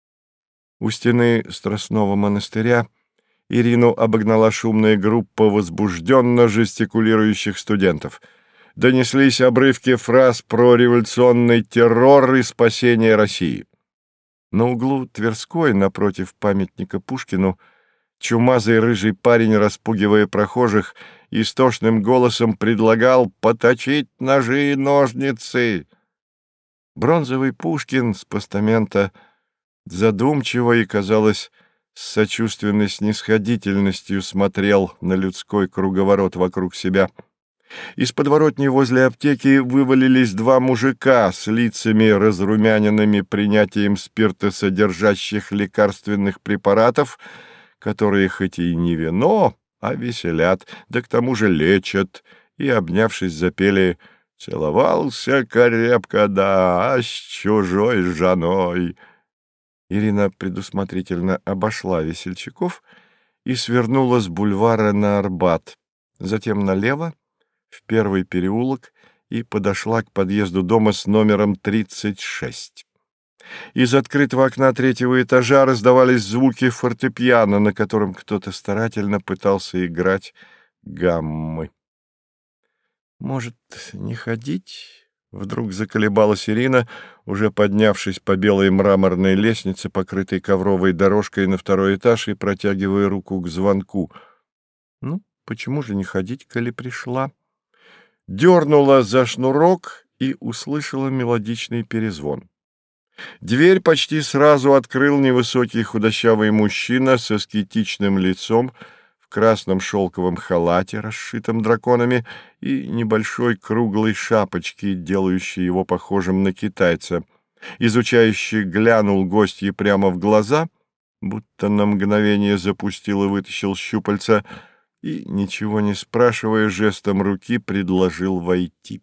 У стены Страстного монастыря Ирину обогнала шумная группа возбужденно жестикулирующих студентов. Донеслись обрывки фраз про революционный террор и спасение России. На углу Тверской, напротив памятника Пушкину, чумазый рыжий парень, распугивая прохожих, истошным голосом предлагал поточить ножи и ножницы. Бронзовый Пушкин с постамента задумчиво и, казалось, с сочувственной снисходительностью смотрел на людской круговорот вокруг себя. Из подворотни возле аптеки вывалились два мужика с лицами, разрумяненными принятием спиртосодержащих лекарственных препаратов, которые хоть и не вино, а веселят, да к тому же лечат, и, обнявшись, запели «Целовался крепко, да, с чужой женой». Ирина предусмотрительно обошла весельчаков и свернула с бульвара на Арбат, затем налево, в первый переулок, и подошла к подъезду дома с номером тридцать шесть. Из открытого окна третьего этажа раздавались звуки фортепиано, на котором кто-то старательно пытался играть гаммы. «Может, не ходить?» — вдруг заколебалась Ирина, уже поднявшись по белой мраморной лестнице, покрытой ковровой дорожкой на второй этаж, и протягивая руку к звонку. «Ну, почему же не ходить, коли пришла?» Дернула за шнурок и услышала мелодичный перезвон. Дверь почти сразу открыл невысокий худощавый мужчина с аскетичным лицом, в красном шелковом халате, расшитом драконами, и небольшой круглой шапочке, делающей его похожим на китайца. Изучающий глянул гостье прямо в глаза, будто на мгновение запустил и вытащил щупальца, и, ничего не спрашивая, жестом руки предложил войти.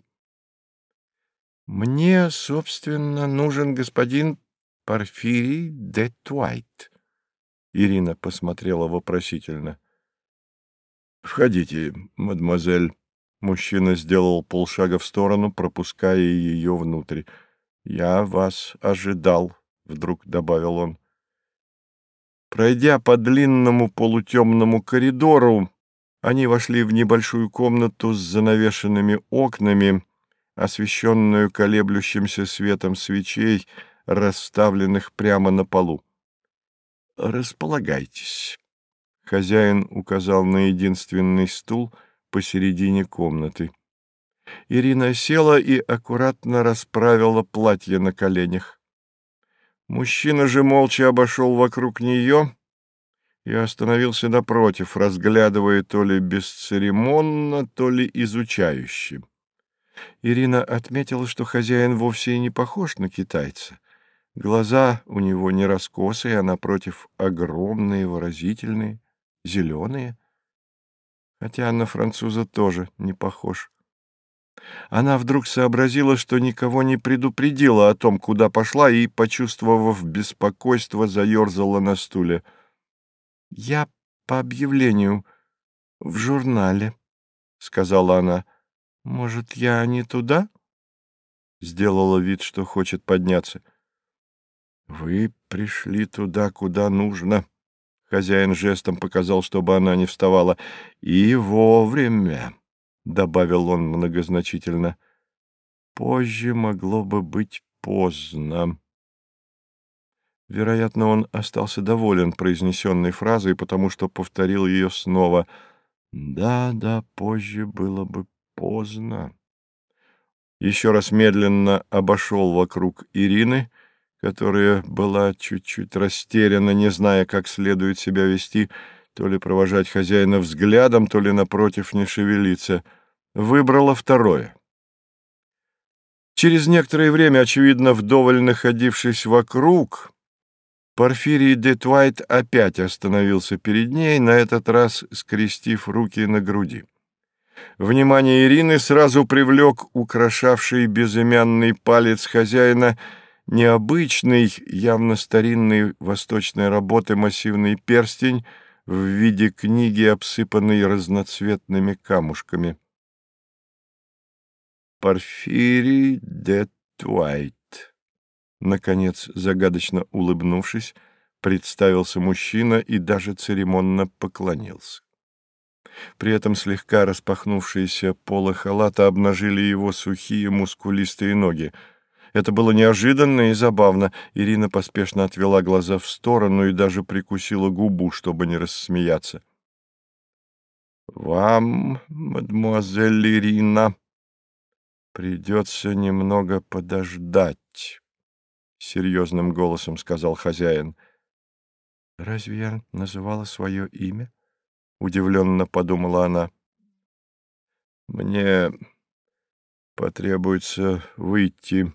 «Мне, собственно, нужен господин Порфирий де Твайт». Ирина посмотрела вопросительно. «Входите, мадемуазель». Мужчина сделал полшага в сторону, пропуская ее внутрь. «Я вас ожидал», — вдруг добавил он. Пройдя по длинному полутемному коридору, они вошли в небольшую комнату с занавешенными окнами, освещенную колеблющимся светом свечей, расставленных прямо на полу. «Располагайтесь». Хозяин указал на единственный стул посередине комнаты. Ирина села и аккуратно расправила платье на коленях. Мужчина же молча обошел вокруг нее и остановился напротив, разглядывая то ли бесцеремонно, то ли изучающе. Ирина отметила, что хозяин вовсе и не похож на китайца. Глаза у него не раскосые, а, напротив, огромные, выразительные, зеленые. Хотя на француза тоже не похож. Она вдруг сообразила, что никого не предупредила о том, куда пошла, и, почувствовав беспокойство, заерзала на стуле. — Я по объявлению в журнале, — сказала она. — Может, я не туда? Сделала вид, что хочет подняться. — Вы пришли туда, куда нужно. Хозяин жестом показал, чтобы она не вставала. — И вовремя, — добавил он многозначительно. — Позже могло бы быть поздно. Вероятно, он остался доволен произнесенной фразой, потому что повторил ее снова. «Да, да, позже было бы поздно». Еще раз медленно обошел вокруг Ирины, которая была чуть-чуть растеряна, не зная, как следует себя вести, то ли провожать хозяина взглядом, то ли, напротив, не шевелиться. Выбрала второе. Через некоторое время, очевидно, вдоволь находившись вокруг, Порфирий де Твайт опять остановился перед ней, на этот раз скрестив руки на груди. Внимание Ирины сразу привлек украшавший безымянный палец хозяина необычный, явно старинной восточной работы массивный перстень в виде книги, обсыпанной разноцветными камушками. Порфирий де Твайт. Наконец, загадочно улыбнувшись, представился мужчина и даже церемонно поклонился. При этом слегка распахнувшиеся полы халата обнажили его сухие мускулистые ноги. Это было неожиданно и забавно. Ирина поспешно отвела глаза в сторону и даже прикусила губу, чтобы не рассмеяться. — Вам, мадемуазель Ирина, придется немного подождать, — серьезным голосом сказал хозяин. — Разве я называла свое имя? — удивленно подумала она. — Мне потребуется выйти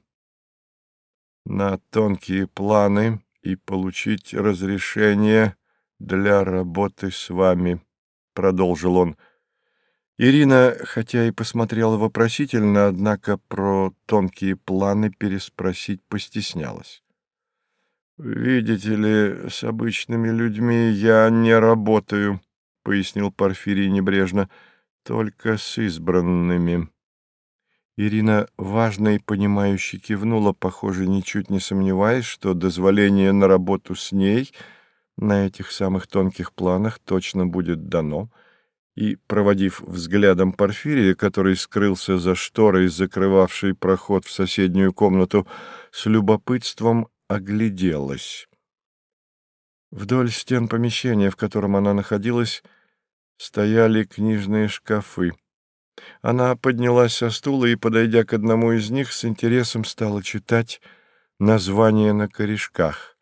на тонкие планы и получить разрешение для работы с вами, — продолжил он. Ирина, хотя и посмотрела вопросительно, однако про тонкие планы переспросить постеснялась. «Видите ли, с обычными людьми я не работаю», — пояснил Порфирий небрежно, — «только с избранными». Ирина важно и понимающе кивнула, похоже, ничуть не сомневаясь, что дозволение на работу с ней на этих самых тонких планах точно будет дано, и, проводив взглядом Порфирия, который скрылся за шторой, закрывавшей проход в соседнюю комнату, с любопытством огляделась. Вдоль стен помещения, в котором она находилась, стояли книжные шкафы. Она поднялась со стула и, подойдя к одному из них, с интересом стала читать названия на корешках.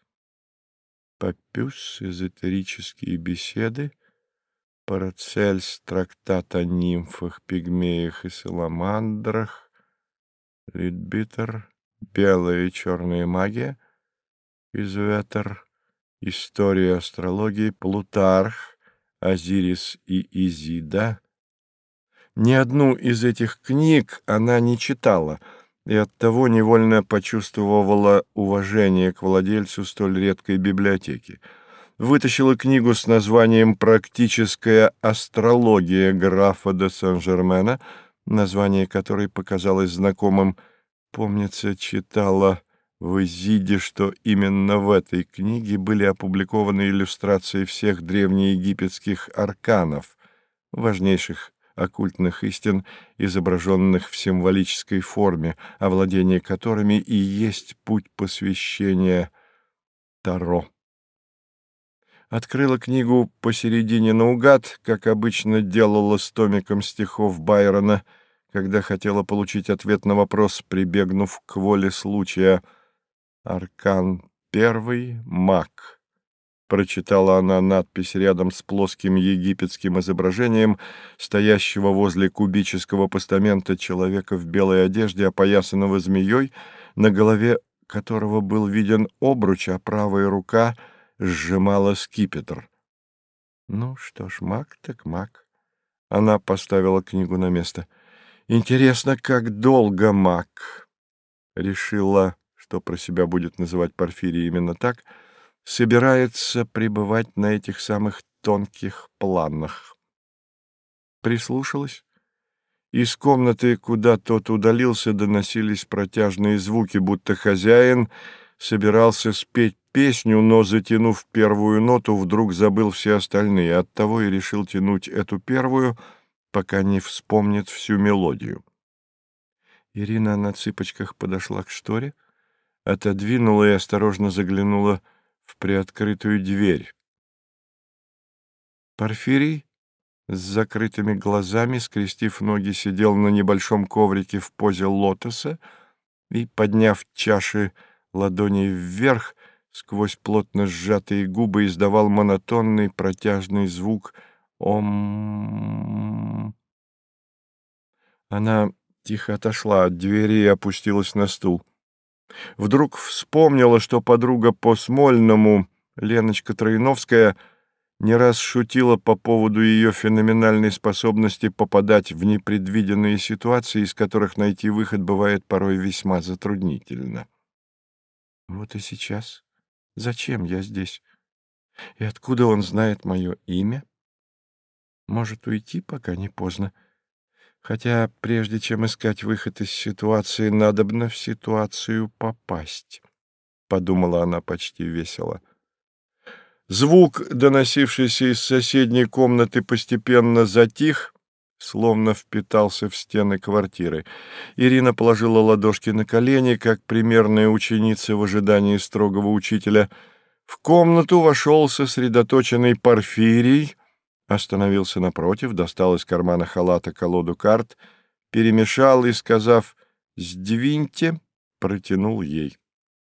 «Папюс. Эзотерические беседы», «Парацельс. Трактат о нимфах, пигмеях и саламандрах», «Литбитер. Белая и черная магия», «Изветер. История астрологии», «Плутарх. Азирис и Изида». Ни одну из этих книг она не читала, и оттого невольно почувствовала уважение к владельцу столь редкой библиотеки. Вытащила книгу с названием «Практическая астрология графа де Сен-Жермена», название которой показалось знакомым. Помнится, читала в Изиде, что именно в этой книге были опубликованы иллюстрации всех древнеегипетских арканов, важнейших оккультных истин, изображенных в символической форме, овладение которыми и есть путь посвящения Таро. Открыла книгу посередине наугад, как обычно делала с томиком стихов Байрона, когда хотела получить ответ на вопрос, прибегнув к воле случая. «Аркан первый. Маг». Прочитала она надпись рядом с плоским египетским изображением стоящего возле кубического постамента человека в белой одежде, опоясанного змеей, на голове которого был виден обруч, а правая рука сжимала скипетр. Ну что ж, маг так маг. Она поставила книгу на место. Интересно, как долго маг, решила, что про себя будет называть Порфирий именно так, собирается пребывать на этих самых тонких планах. Прислушалась. Из комнаты, куда тот удалился, доносились протяжные звуки, будто хозяин собирался спеть песню, но, затянув первую ноту, вдруг забыл все остальные, оттого и решил тянуть эту первую, пока не вспомнит всю мелодию. Ирина на цыпочках подошла к шторе, отодвинула и осторожно заглянула в приоткрытую дверь. Порфирий с закрытыми глазами, скрестив ноги, сидел на небольшом коврике в позе лотоса и, подняв чаши ладоней вверх, сквозь плотно сжатые губы издавал монотонный протяжный звук «Ом». Она тихо отошла от двери и опустилась на стул. Вдруг вспомнила, что подруга по Смольному, Леночка Троиновская, не раз шутила по поводу ее феноменальной способности попадать в непредвиденные ситуации, из которых найти выход бывает порой весьма затруднительно. Вот и сейчас. Зачем я здесь? И откуда он знает мое имя? Может, уйти, пока не поздно? Хотя, прежде чем искать выход из ситуации, надобно в ситуацию попасть, — подумала она почти весело. Звук, доносившийся из соседней комнаты, постепенно затих, словно впитался в стены квартиры. Ирина положила ладошки на колени, как примерная ученица в ожидании строгого учителя. В комнату вошел сосредоточенный Порфирий, остановился напротив, достал из кармана халата колоду карт, перемешал и, сказав «сдвиньте», протянул ей.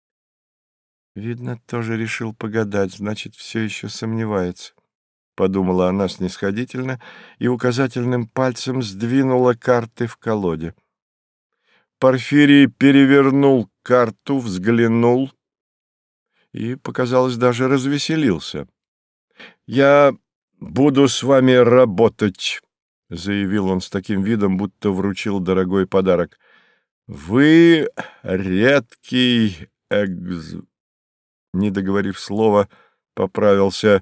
«Видно, тоже решил погадать, значит, все еще сомневается», — подумала она снисходительно и указательным пальцем сдвинула карты в колоде. Порфирий перевернул карту, взглянул и, показалось, даже развеселился. «Я буду с вами работать», — заявил он с таким видом, будто вручил дорогой подарок. «Вы редкий экз...» Не договорив слова, поправился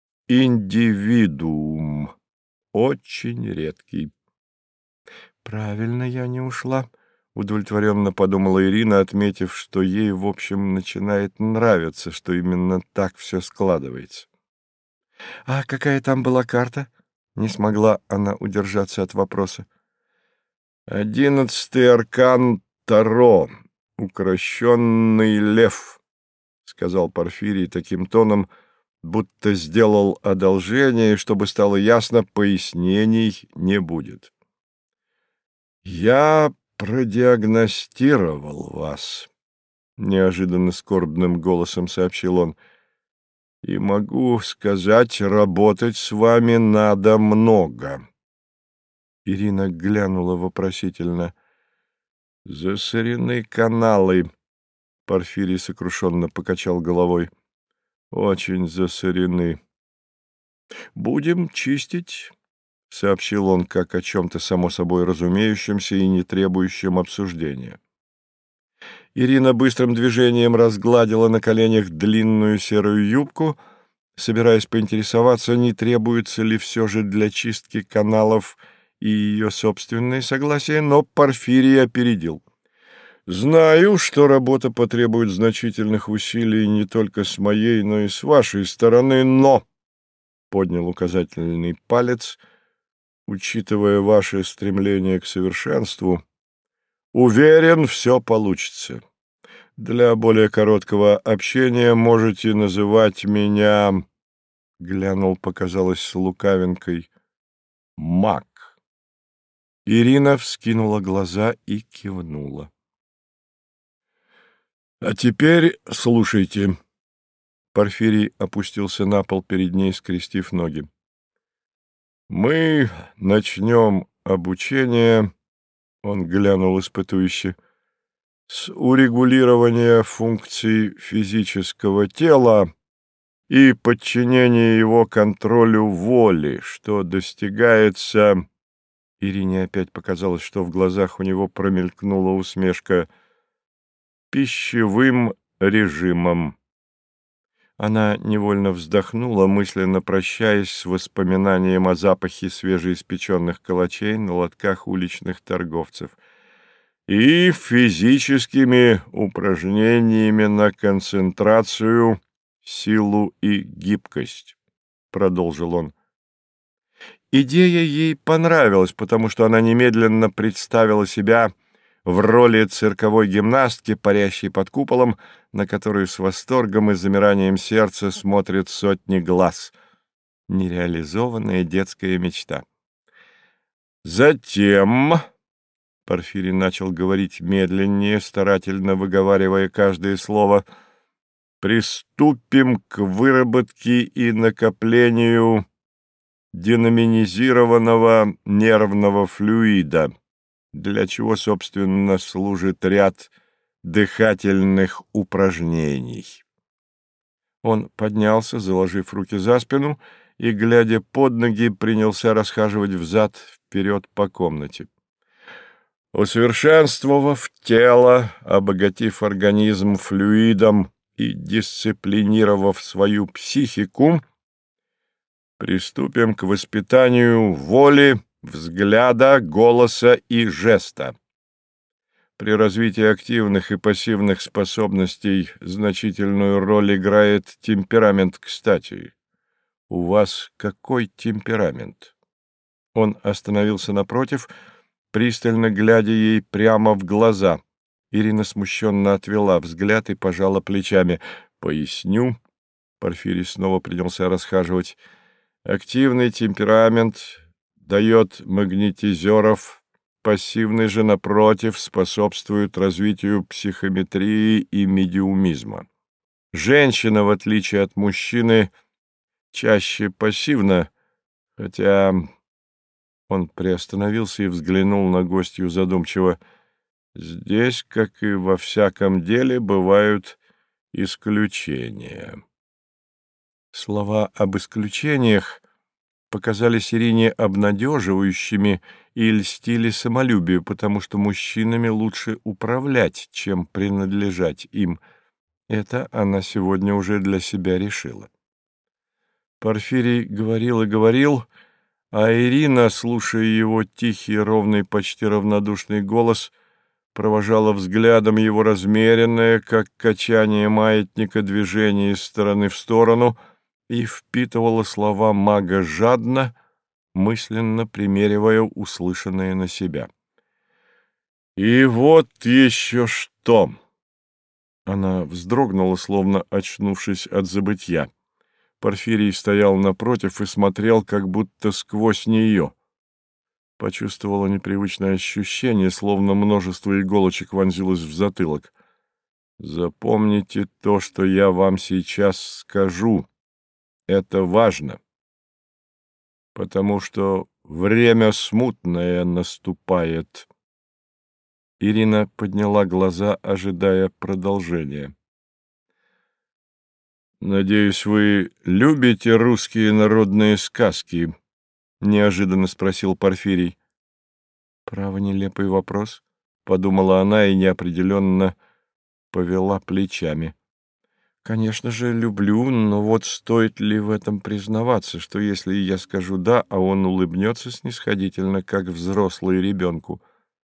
«индивидуум, очень редкий». «Правильно я не ушла», — удовлетворенно подумала Ирина, отметив, что ей, в общем, начинает нравиться, что именно так все складывается. «А какая там была карта?» — не смогла она удержаться от вопроса. «Одиннадцатый аркан Таро, укращенный лев», — сказал Порфирий таким тоном, будто сделал одолжение, и, чтобы стало ясно, пояснений не будет. «Я продиагностировал вас», — неожиданно скорбным голосом сообщил он, — «и могу сказать, работать с вами надо много». Ирина глянула вопросительно. «Засорены каналы», — Порфирий сокрушенно покачал головой. «Очень засорены». «Будем чистить», — сообщил он, как о чем-то само собой разумеющемся и не требующем обсуждения. Ирина быстрым движением разгладила на коленях длинную серую юбку, собираясь поинтересоваться, не требуется ли все же для чистки каналов и ее собственное согласие, но Порфирий опередил. «Знаю, что работа потребует значительных усилий не только с моей, но и с вашей стороны, но...» — поднял указательный палец, учитывая ваше стремление к совершенству, уверен, все получится. Для более короткого общения можете называть меня, — глянул, показалось, с лукавинкой, — маг. Ирина вскинула глаза и кивнула. «А теперь слушайте». Порфирий опустился на пол перед ней, скрестив ноги. «Мы начнем обучение», — он глянул испытующе, — «с урегулирования функций физического тела и подчинения его контролю воли, что достигается...» Ирине опять показалось, что в глазах у него промелькнула усмешка. «Пищевым режимом». Она невольно вздохнула, мысленно прощаясь с воспоминанием о запахе свежеиспеченных калачей на лотках уличных торговцев. «И физическими упражнениями на концентрацию, силу и гибкость», — продолжил он. Идея ей понравилась, потому что она немедленно представила себя в роли цирковой гимнастки, парящей под куполом, на которую с восторгом и замиранием сердца смотрят сотни глаз. Нереализованная детская мечта. Затем Порфирий начал говорить медленнее, старательно выговаривая каждое слово, «приступим к выработке и накоплению динаминизированного нервного флюида, для чего, собственно, служит ряд дыхательных упражнений». Он поднялся, заложив руки за спину, и, глядя под ноги, принялся расхаживать взад-вперед по комнате. Усовершенствовав тело, обогатив организм флюидом и дисциплинировав свою психику, приступим к воспитанию воли, взгляда, голоса и жеста. При развитии активных и пассивных способностей значительную роль играет темперамент. Кстати, у вас какой темперамент? Он остановился напротив, пристально глядя ей прямо в глаза. Ирина смущенно отвела взгляд и пожала плечами. «Поясню». Порфирий снова принялся расхаживать. «Активный темперамент дает магнетизеров, пассивный же, напротив, способствует развитию психометрии и медиумизма. Женщина, в отличие от мужчины, чаще пассивна, хотя...» Он приостановился и взглянул на гостью задумчиво. «Здесь, как и во всяком деле, бывают исключения». Слова об исключениях показались Ирине обнадеживающими и льстили самолюбию, потому что мужчинами лучше управлять, чем принадлежать им. Это она сегодня уже для себя решила. Порфирий говорил и говорил, а Ирина, слушая его тихий, ровный, почти равнодушный голос, провожала взглядом его размеренное, как качание маятника, движение из стороны в сторону, и впитывала слова мага жадно, мысленно примеривая услышанное на себя. «И вот еще что!» Она вздрогнула, словно очнувшись от забытья. Порфирий стоял напротив и смотрел, как будто сквозь нее. Почувствовала непривычное ощущение, словно множество иголочек вонзилось в затылок. «Запомните то, что я вам сейчас скажу. Это важно, потому что время смутное наступает». Ирина подняла глаза, ожидая продолжения. «Надеюсь, вы любите русские народные сказки?» — неожиданно спросил Порфирий. «Право, нелепый вопрос», — подумала она и неопределенно повела плечами. «Конечно же, люблю, но вот стоит ли в этом признаваться, что если я скажу «да», а он улыбнется снисходительно, как взрослый ребенку?»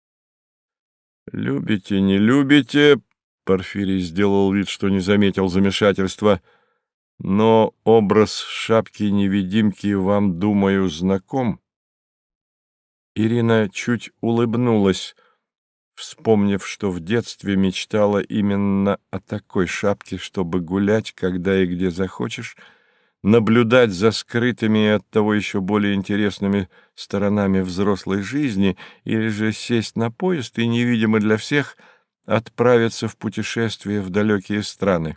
«Любите, не любите», — Порфирий сделал вид, что не заметил замешательства, — «но образ шапки-невидимки вам, думаю, знаком?» Ирина чуть улыбнулась, вспомнив, что в детстве мечтала именно о такой шапке, чтобы гулять, когда и где захочешь, наблюдать за скрытыми и оттого еще более интересными сторонами взрослой жизни, или же сесть на поезд и, невидимо для всех, отправиться в путешествие в далекие страны.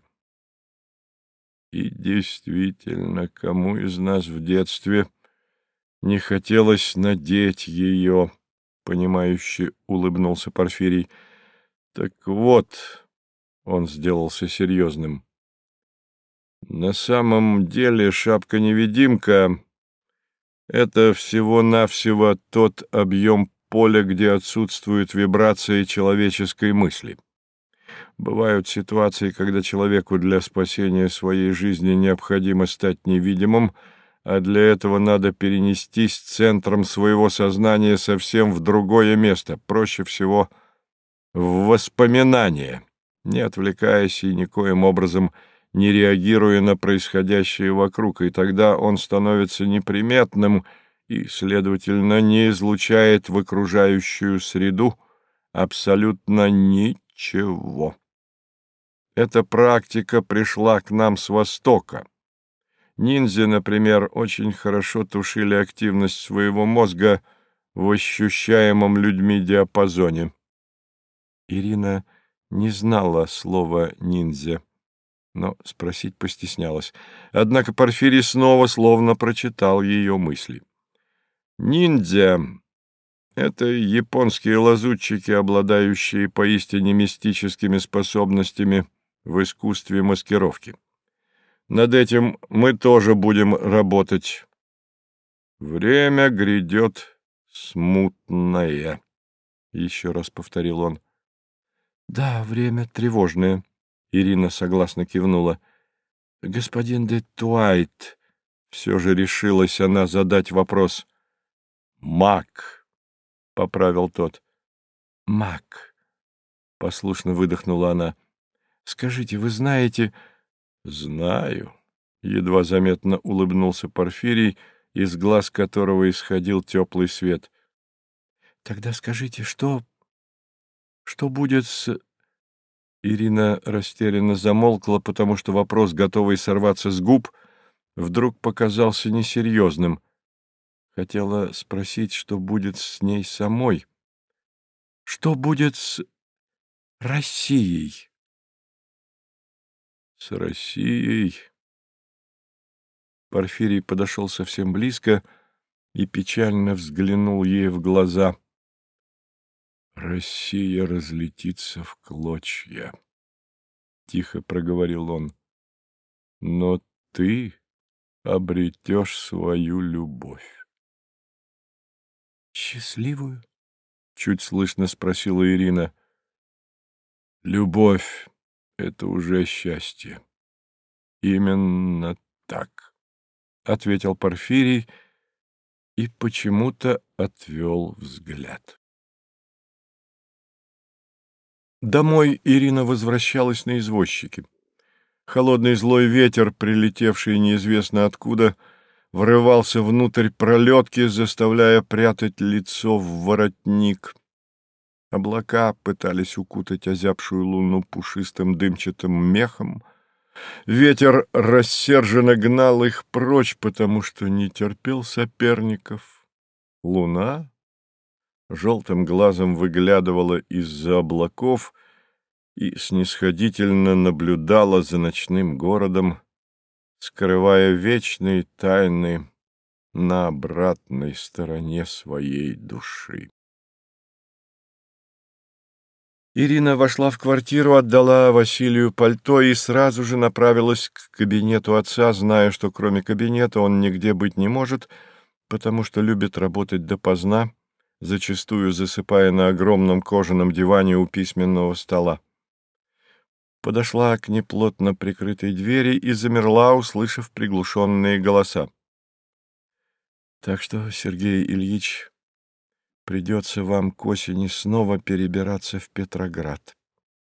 И действительно, кому из нас в детстве не хотелось надеть ее? — понимающе улыбнулся Порфирий. — Так вот, он сделался серьезным. На самом деле шапка-невидимка Это всего-навсего тот объем поля, где отсутствует вибрация человеческой мысли. Бывают ситуации, когда человеку для спасения своей жизни необходимо стать невидимым, а для этого надо перенестись центром своего сознания совсем в другое место, проще всего в воспоминания, не отвлекаясь и никоим образом не реагируя на происходящее вокруг, и тогда он становится неприметным и, следовательно, не излучает в окружающую среду абсолютно ничего. Эта практика пришла к нам с Востока. Ниндзя, например, очень хорошо тушили активность своего мозга в ощущаемом людьми диапазоне. Ирина не знала слова «ниндзя», но спросить постеснялась. Однако Порфирий снова словно прочитал ее мысли. Ниндзя — это японские лазутчики, обладающие поистине мистическими способностями в искусстве маскировки. Над этим мы тоже будем работать. Время грядет смутное, — еще раз повторил он. — Да, время тревожное, — Ирина согласно кивнула. — Господин де Туайт, все же решилась она задать вопрос. — Маг, — поправил тот. — Маг, — послушно выдохнула она. — Скажите, вы знаете... — Знаю, — едва заметно улыбнулся Порфирий, из глаз которого исходил теплый свет. — Тогда скажите, что... что будет с... Ирина растерянно замолкла, потому что вопрос, готовый сорваться с губ, вдруг показался несерьезным. Хотела спросить, что будет с ней самой. Что будет с Россией? С Россией... Порфирий подошел совсем близко и печально взглянул ей в глаза. «Россия разлетится в клочья», — тихо проговорил он. «Но ты обретешь свою любовь». «Счастливую?» — чуть слышно спросила Ирина. «Любовь — это уже счастье. Именно так», — ответил Порфирий и почему-то отвел взгляд. Домой Ирина возвращалась на извозчике. Холодный злой ветер, прилетевший неизвестно откуда, врывался внутрь пролетки, заставляя прятать лицо в воротник. Облака пытались укутать озябшую луну пушистым дымчатым мехом. Ветер рассерженно гнал их прочь, потому что не терпел соперников. Луна желтым глазом выглядывала из-за облаков и снисходительно наблюдала за ночным городом, скрывая вечные тайны на обратной стороне своей души. Ирина вошла в квартиру, отдала Василию пальто и сразу же направилась к кабинету отца, зная, что кроме кабинета он нигде быть не может, потому что любит работать допоздна, зачастую засыпая на огромном кожаном диване у письменного стола. Подошла к неплотно прикрытой двери и замерла, услышав приглушенные голоса. «Так что, Сергей Ильич, придется вам к осени снова перебираться в Петроград».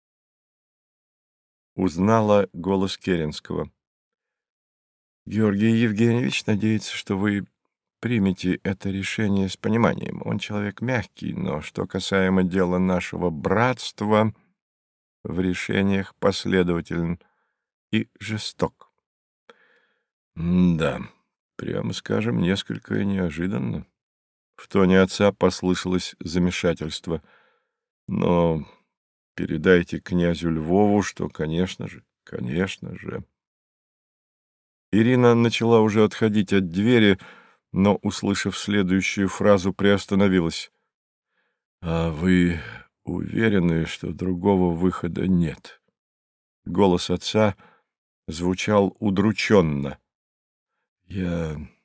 Узнала голос Керенского. «Георгий Евгеньевич надеется, что вы примите это решение с пониманием. Он человек мягкий, но что касаемо дела нашего братства, в решениях последователен и жесток». «Да, прямо скажем, несколько неожиданно». В тоне отца послышалось замешательство. «Но передайте князю Львову, что, конечно же, конечно же...» Ирина начала уже отходить от двери, но, услышав следующую фразу, приостановилась. «А вы уверены, что другого выхода нет?» Голос отца звучал удрученно. «Я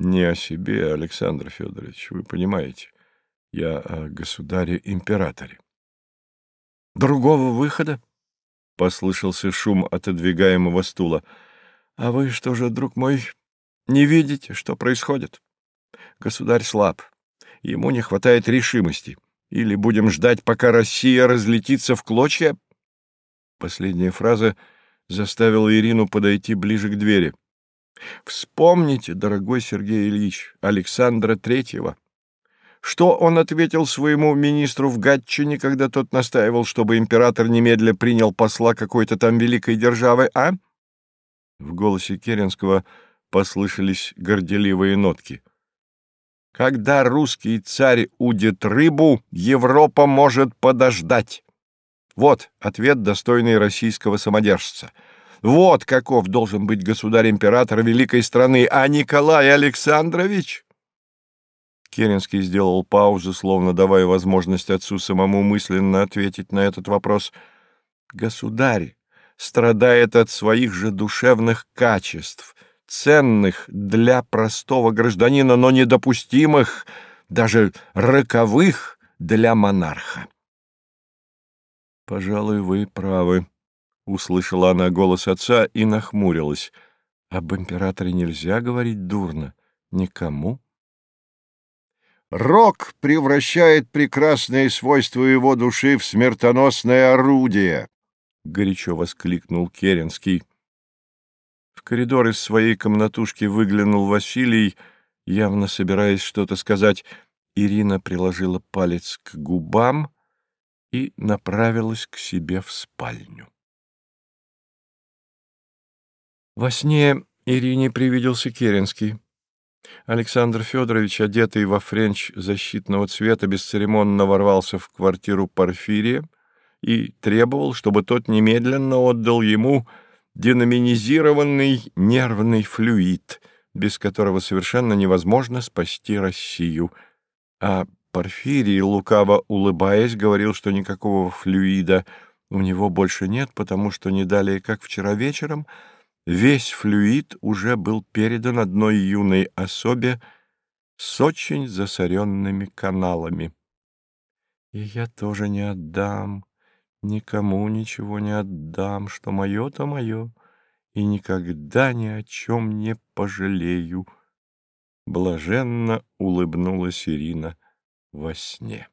не о себе, Александр Федорович, вы понимаете. Я о государе-императоре. Другого выхода? — послышался шум отодвигаемого стула. — А вы что же, друг мой, не видите, что происходит? Государь слаб, ему не хватает решимости. Или будем ждать, пока Россия разлетится в клочья? Последняя фраза заставила Ирину подойти ближе к двери. Вспомните, дорогой Сергей Ильич, Александра Третьего. Что он ответил своему министру в Гатчине, когда тот настаивал, чтобы император немедля принял посла какой-то там великой державы, а? В голосе Керенского послышались горделивые нотки. Когда русский царь удит рыбу, Европа может подождать. Вот ответ, достойный российского самодержца. Вот каков должен быть государь-император великой страны, а Николай Александрович... Керенский сделал паузу, словно давая возможность отцу самому мысленно ответить на этот вопрос. Государь страдает от своих же душевных качеств, ценных для простого гражданина, но недопустимых, даже роковых для монарха. «Пожалуй, вы правы», — услышала она голос отца и нахмурилась. «Об императоре нельзя говорить дурно. Никому». Рок превращает прекрасные свойства его души в смертоносное орудие, — горячо воскликнул Керенский. В коридор из своей комнатушки выглянул Василий, явно собираясь что-то сказать. Ирина приложила палец к губам и направилась к себе в спальню. Во сне Ирине привиделся Керенский. Александр Федорович, одетый во френч защитного цвета, бесцеремонно ворвался в квартиру Порфирия и требовал, чтобы тот немедленно отдал ему деноминизированный нервный флюид, без которого совершенно невозможно спасти Россию. А Порфирий, лукаво улыбаясь, говорил, что никакого флюида у него больше нет, потому что не далее, как вчера вечером, весь флюид уже был передан одной юной особе с очень засоренными каналами. И я тоже не отдам, никому ничего не отдам, что мое, то мое, и никогда ни о чем не пожалею. Блаженно улыбнулась Ирина во сне.